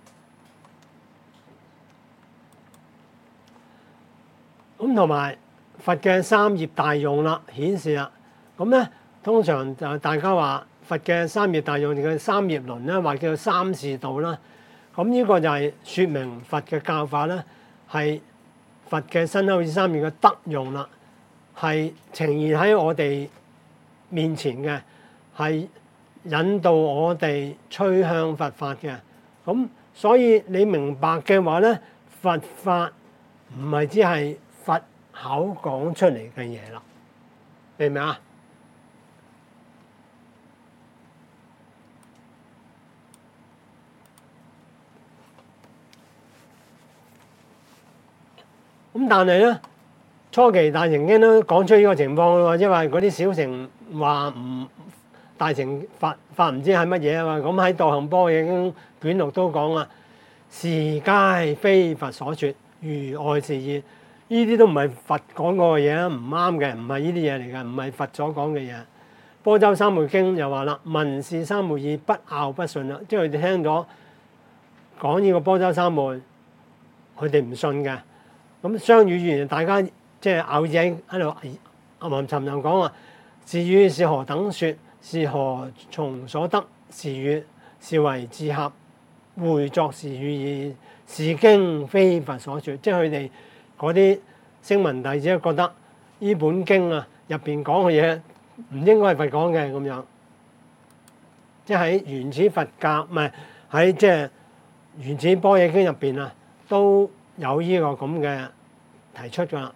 咁同埋佛嘅三業大用啦，顯示啦。咁咧，通常就大家話佛嘅三業大用嘅三業輪咧，或叫做三士道啦。咁呢個就係説明佛嘅教法咧，係佛嘅身口意三業嘅德用啦，係呈現喺我哋面前嘅，係引導我哋趨向佛法嘅。咁所以你明白嘅話咧，佛法唔係只係佛口講出嚟嘅嘢啦，明唔明啊？咁但係咧，初期大乘經都講出呢個情況咯，因為嗰啲小乘話唔大乘法法唔知係乜嘢啊嘛，咁喺《道行般若經》卷六都講啊，是皆非佛所說，如外是意。呢啲都唔係佛講過嘅嘢啊，唔啱嘅，唔係呢啲嘢嚟嘅，唔係佛所講嘅嘢。《般舟三昧經》又話啦，聞是三昧意，不拗不信啦，即係佢哋聽咗講呢個般舟三昧，佢哋唔信嘅。咁相語完，大家即係咬字喺度吟吟沉沉講話，是語是何等說？是何從所得？是語是為自合會作是語意，是經非佛所說。即係佢哋嗰啲聲聞弟子覺得呢本經啊入邊講嘅嘢唔應該係佛講嘅咁樣。即係喺原始佛教唔係喺即係原始般若經入邊啊，都有呢個咁嘅提出㗎啦。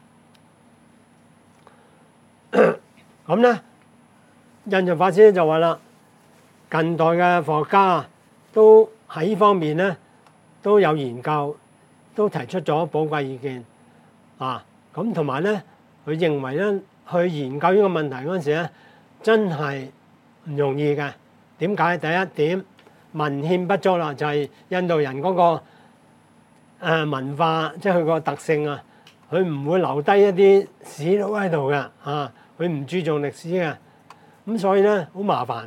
咁咧，印順法師就話啦，近代嘅佛學家都喺呢方面咧都有研究，都提出咗寶貴意見啊。咁同埋咧，佢認為咧去研究呢個問題嗰陣時咧，真係唔容易嘅。點解？第一點文獻不足啦，就係印度人嗰個誒文化，即係佢個特性啊，佢唔會留低一啲史料喺度嘅啊，佢唔注重歷史嘅，咁所以咧好麻煩。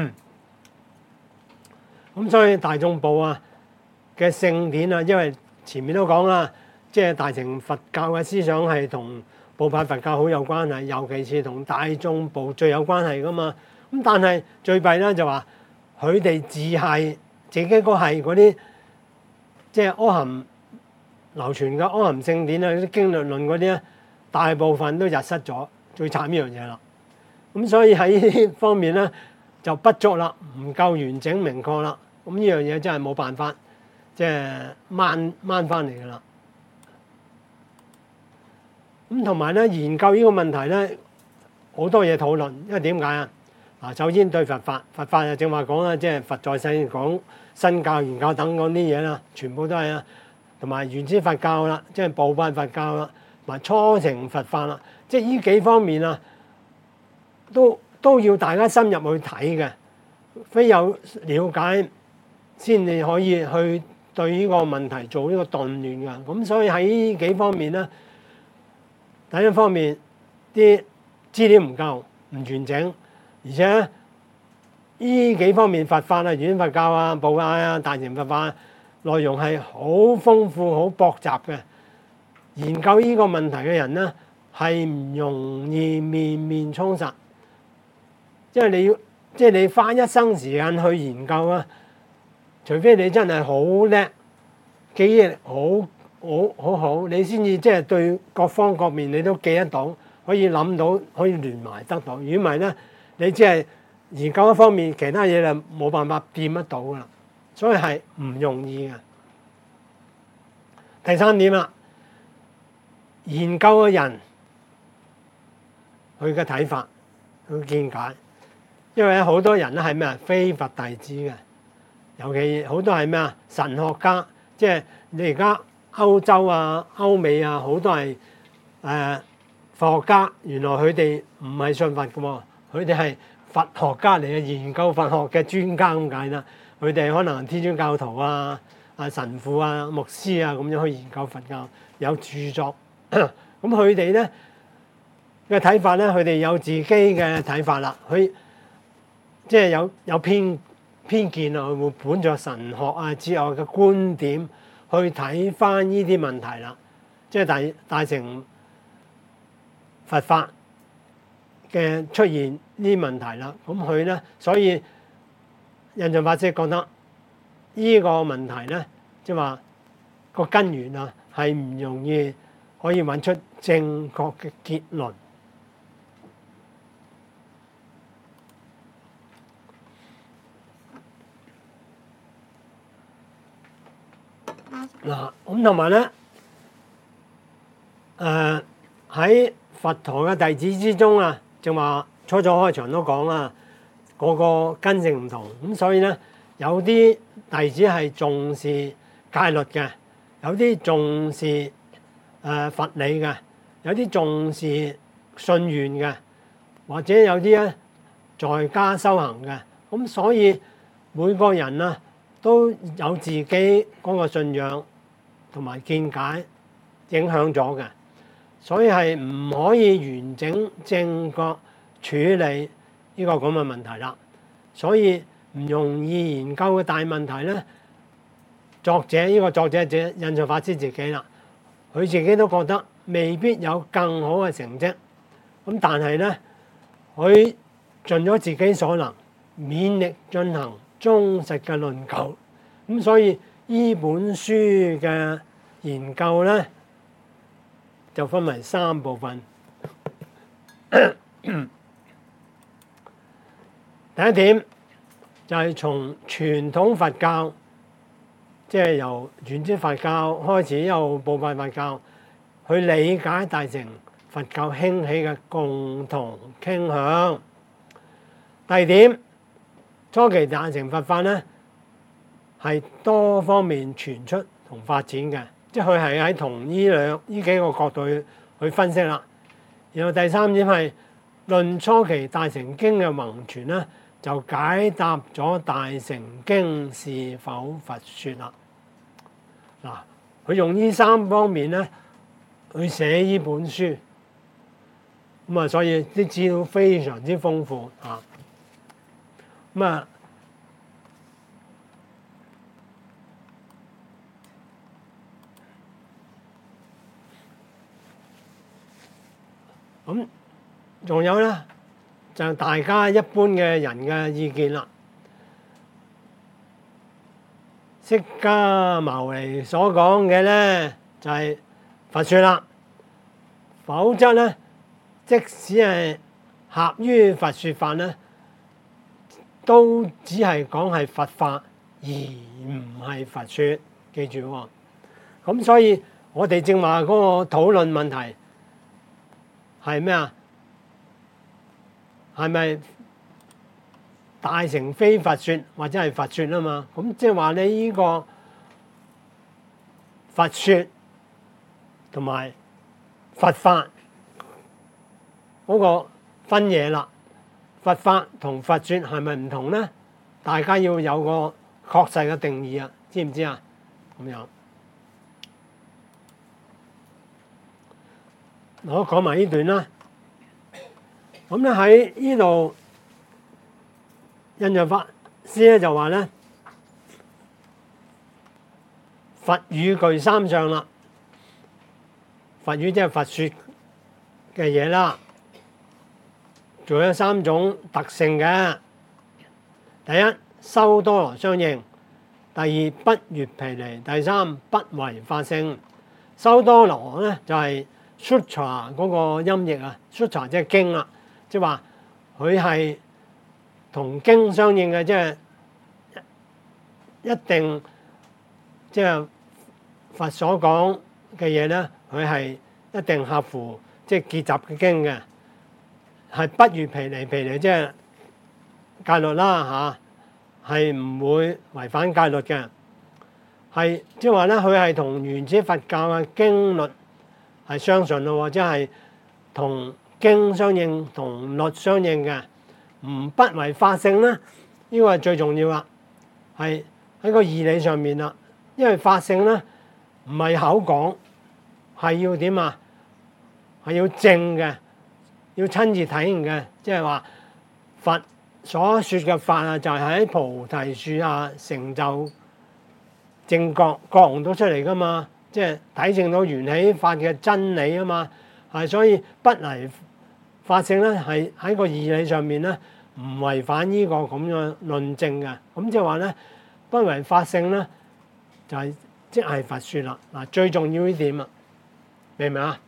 咁所以大眾部啊嘅聖典啊，因為前面都講啦，即係大乘佛教嘅思想係同部派佛教好有關係，尤其是同大眾部最有關係噶嘛。咁但係最弊咧就話佢哋自係自己嗰係嗰啲即係阿含流傳嘅阿含聖典啊，啲經略論嗰啲咧，大部分都日失咗，最慘呢樣嘢啦。咁所以喺呢方面咧就不足啦，唔夠完整明確啦。咁呢樣嘢真係冇辦法，即係掹掹翻嚟㗎啦。咁同埋咧研究呢個問題咧，好多嘢討論，因為點解啊？嗱，首先對佛法，佛法就正話講啦，即係佛在世講身教、言教等嗰啲嘢啦，全部都係啊。同埋原始佛教啦，即係部派佛教啦，同埋初乘佛法啦，即係呢幾方面啊，都都要大家深入去睇嘅，非有了解先至可以去對呢個問題做呢個斷斷㗎。咁所以喺呢幾方面咧，第一方面啲資料唔夠，唔完整。而且呢幾方面佛法啊、原始佛教啊、部派啊、大乘佛法內容係好豐富、好駁雜嘅。研究呢個問題嘅人咧，係唔容易面面充實，因為你要即係你花一生時間去研究啊，除非你真係好叻，記憶力好好好好，你先至即係對各方各面你都記得到，可以諗到，可以聯埋得到。如果唔係咧，你只係研究一方面，其他嘢就冇辦法掂得到噶啦，所以係唔容易嘅。第三點啦，研究嘅人佢嘅睇法、佢嘅見解，因為好多人咧係咩啊？非佛弟子嘅，尤其好多係咩啊？神學家，即係你而家歐洲啊、歐美啊，好多係誒佛學家，原來佢哋唔係信佛嘅喎。佢哋係佛學家嚟嘅，研究佛學嘅專家咁解啦。佢哋可能天主教徒啊、啊神父啊、牧師啊咁樣去研究佛教，有著作。咁佢哋咧嘅睇法咧，佢哋有自己嘅睇法啦。佢即係有有偏偏見啊，佢會本着神學啊之外嘅觀點去睇翻呢啲問題啦。即係大大乘佛法嘅出現呢啲問題啦，咁佢咧，所以印順法師覺得呢個問題咧，即係話個根源啊，係唔容易可以揾出正確嘅結論。嗱，咁同埋咧，誒喺佛陀嘅弟子之中啊，正話初初開場都講啦，個個根性唔同，咁所以咧有啲弟子係重視戒律嘅，有啲重視誒、呃、佛理嘅，有啲重視信願嘅，或者有啲咧在家修行嘅，咁所以每個人啊都有自己嗰個信仰同埋見解影響咗嘅。所以係唔可以完整正確處理呢個咁嘅問題啦。所以唔容易研究嘅大問題咧，作者呢個作者者印順法師自己啦，佢自己都覺得未必有更好嘅成績。咁但係咧，佢盡咗自己所能，勉力進行忠實嘅論究。咁所以呢本書嘅研究咧，就分為三部分。第一點就係從傳統佛教，即係由原始佛教開始，由部派佛教去理解大乘佛教興起嘅共同傾向。第二點，初期大乘佛法咧係多方面傳出同發展嘅。即係佢係喺同呢兩呢幾個角度去去分析啦。然後第三點係論初期大乘經嘅宏傳咧，就解答咗大乘經是否佛說啦。嗱，佢用呢三方面咧去寫呢本書，咁啊，所以啲資料非常之豐富啊。咁啊。咁仲有咧，就大家一般嘅人嘅意見啦。釋迦牟尼所講嘅咧，就係佛說啦。否則咧，即使係合於佛說法咧，都只係講係佛法，而唔係佛說。記住喎。咁所以我哋正話嗰個討論問題。係咩啊？係咪大乘非佛說或者係佛說啊嘛？咁即係話你呢個佛說同埋佛法嗰個分野啦。佛法同佛說係咪唔同咧？大家要有個確實嘅定義啊，知唔知啊？咁樣。我講埋呢段啦。咁咧喺呢度，印順法師咧就話咧，佛語具三相啦。佛語即係佛說嘅嘢啦，仲有三種特性嘅。第一，修多羅相應；第二，不越毗尼；第三，不違法性。修多羅咧就係、是Sutra 嗰個音譯啊，Sutra 即係經啦，即係話佢係同經相應嘅，即係一定即係佛所講嘅嘢咧，佢係一定合乎即係結集嘅經嘅，係不越毗尼，毗尼即係戒律啦嚇，係唔會違反戒律嘅，係即係話咧，佢係同原始佛教嘅經律係相順咯，即係同經相應、同律相應嘅，唔不違法性咧。呢個係最重要啦，係喺個義理上面啦。因為法性咧唔係口講，係要點啊？係要證嘅，要親自體驗嘅。即係話佛所說嘅法啊，就係喺菩提樹下成就正覺覺悟到出嚟噶嘛。即係體證到緣起法嘅真理啊嘛，係所以不違法性咧，係喺個義理上面咧唔違反呢個咁樣論證嘅。咁即係話咧，不違法性咧就係即係佛說啦。嗱，最重要呢點啊，明唔明啊？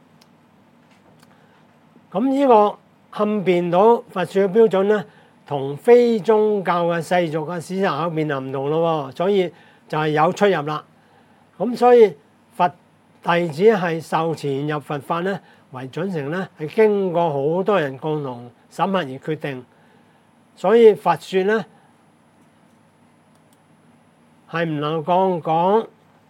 咁呢個勘辨到佛說嘅標準咧，同非宗教嘅世俗嘅史實考辨就唔同咯，所以就係有出入啦。咁所以佛弟子係受持入佛法咧， 為準成咧，係經過好多人共同審核而決定，所以佛説咧係唔能夠講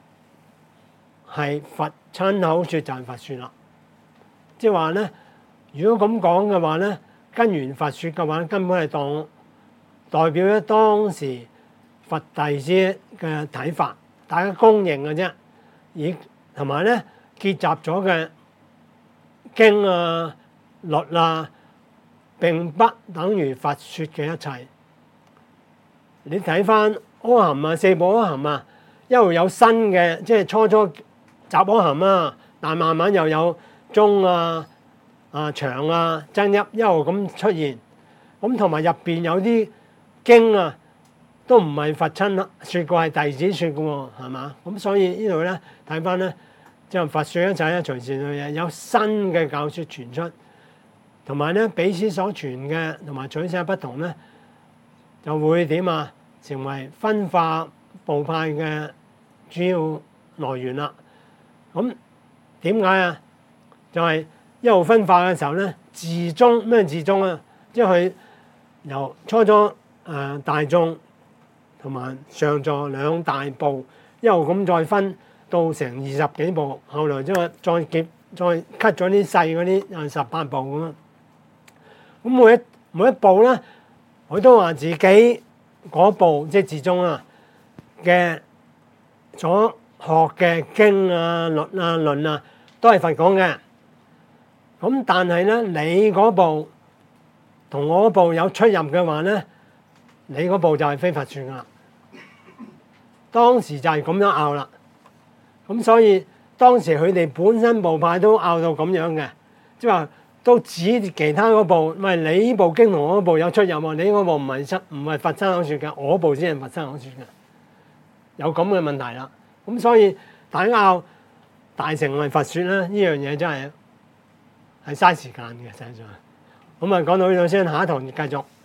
係佛親口説就係佛説啦。即係話咧，如果咁講嘅話咧，跟完佛説嘅話，根本係當代表咗當時佛弟子嘅睇法，大家公認嘅啫。而同埋咧結集咗嘅經啊、律啊，並不等於佛説嘅一切。你睇翻阿含啊、四部阿含啊，一路有新嘅，即係初初集阿含啊，但慢慢又有中啊、啊長啊、增一一路咁出現。咁同埋入邊有啲經啊，都唔係佛親説過，係弟子説嘅喎，係嘛？咁所以呢度咧睇翻咧，即係佛説一切咧，隨時有有新嘅教説傳出，同埋咧彼此所傳嘅同埋取捨不同咧，就會點啊？成為分化部派嘅主要來源啦。咁點解啊？就係一路分化嘅時候咧，自宗咩自宗啊？即係佢由初初誒、呃、大眾同埋上座兩大部，一路咁再分到成二十幾部，後來即係再結再 cut 咗啲細嗰啲，有十八部咁啊。咁每一每一部咧，佢都話自己嗰部即係自宗啊嘅所學嘅經啊、律啊、論啊，都係佛講嘅。咁但係咧，你嗰部同我嗰部有出入嘅話咧，你嗰部就係非佛説啦。當時就係咁樣拗啦。咁所以當時佢哋本身部派都拗到咁樣嘅，即係話都指其他嗰部，唔係你呢部經同我嗰部有出入喎，你嗰部唔係親唔係佛親口説嘅，我部先係佛親口説嘅，有咁嘅問題啦。咁所以大家拗大乘係佛説咧，呢樣嘢真係係嘥時間嘅，實際上。咁啊講到呢度先，下一堂繼續。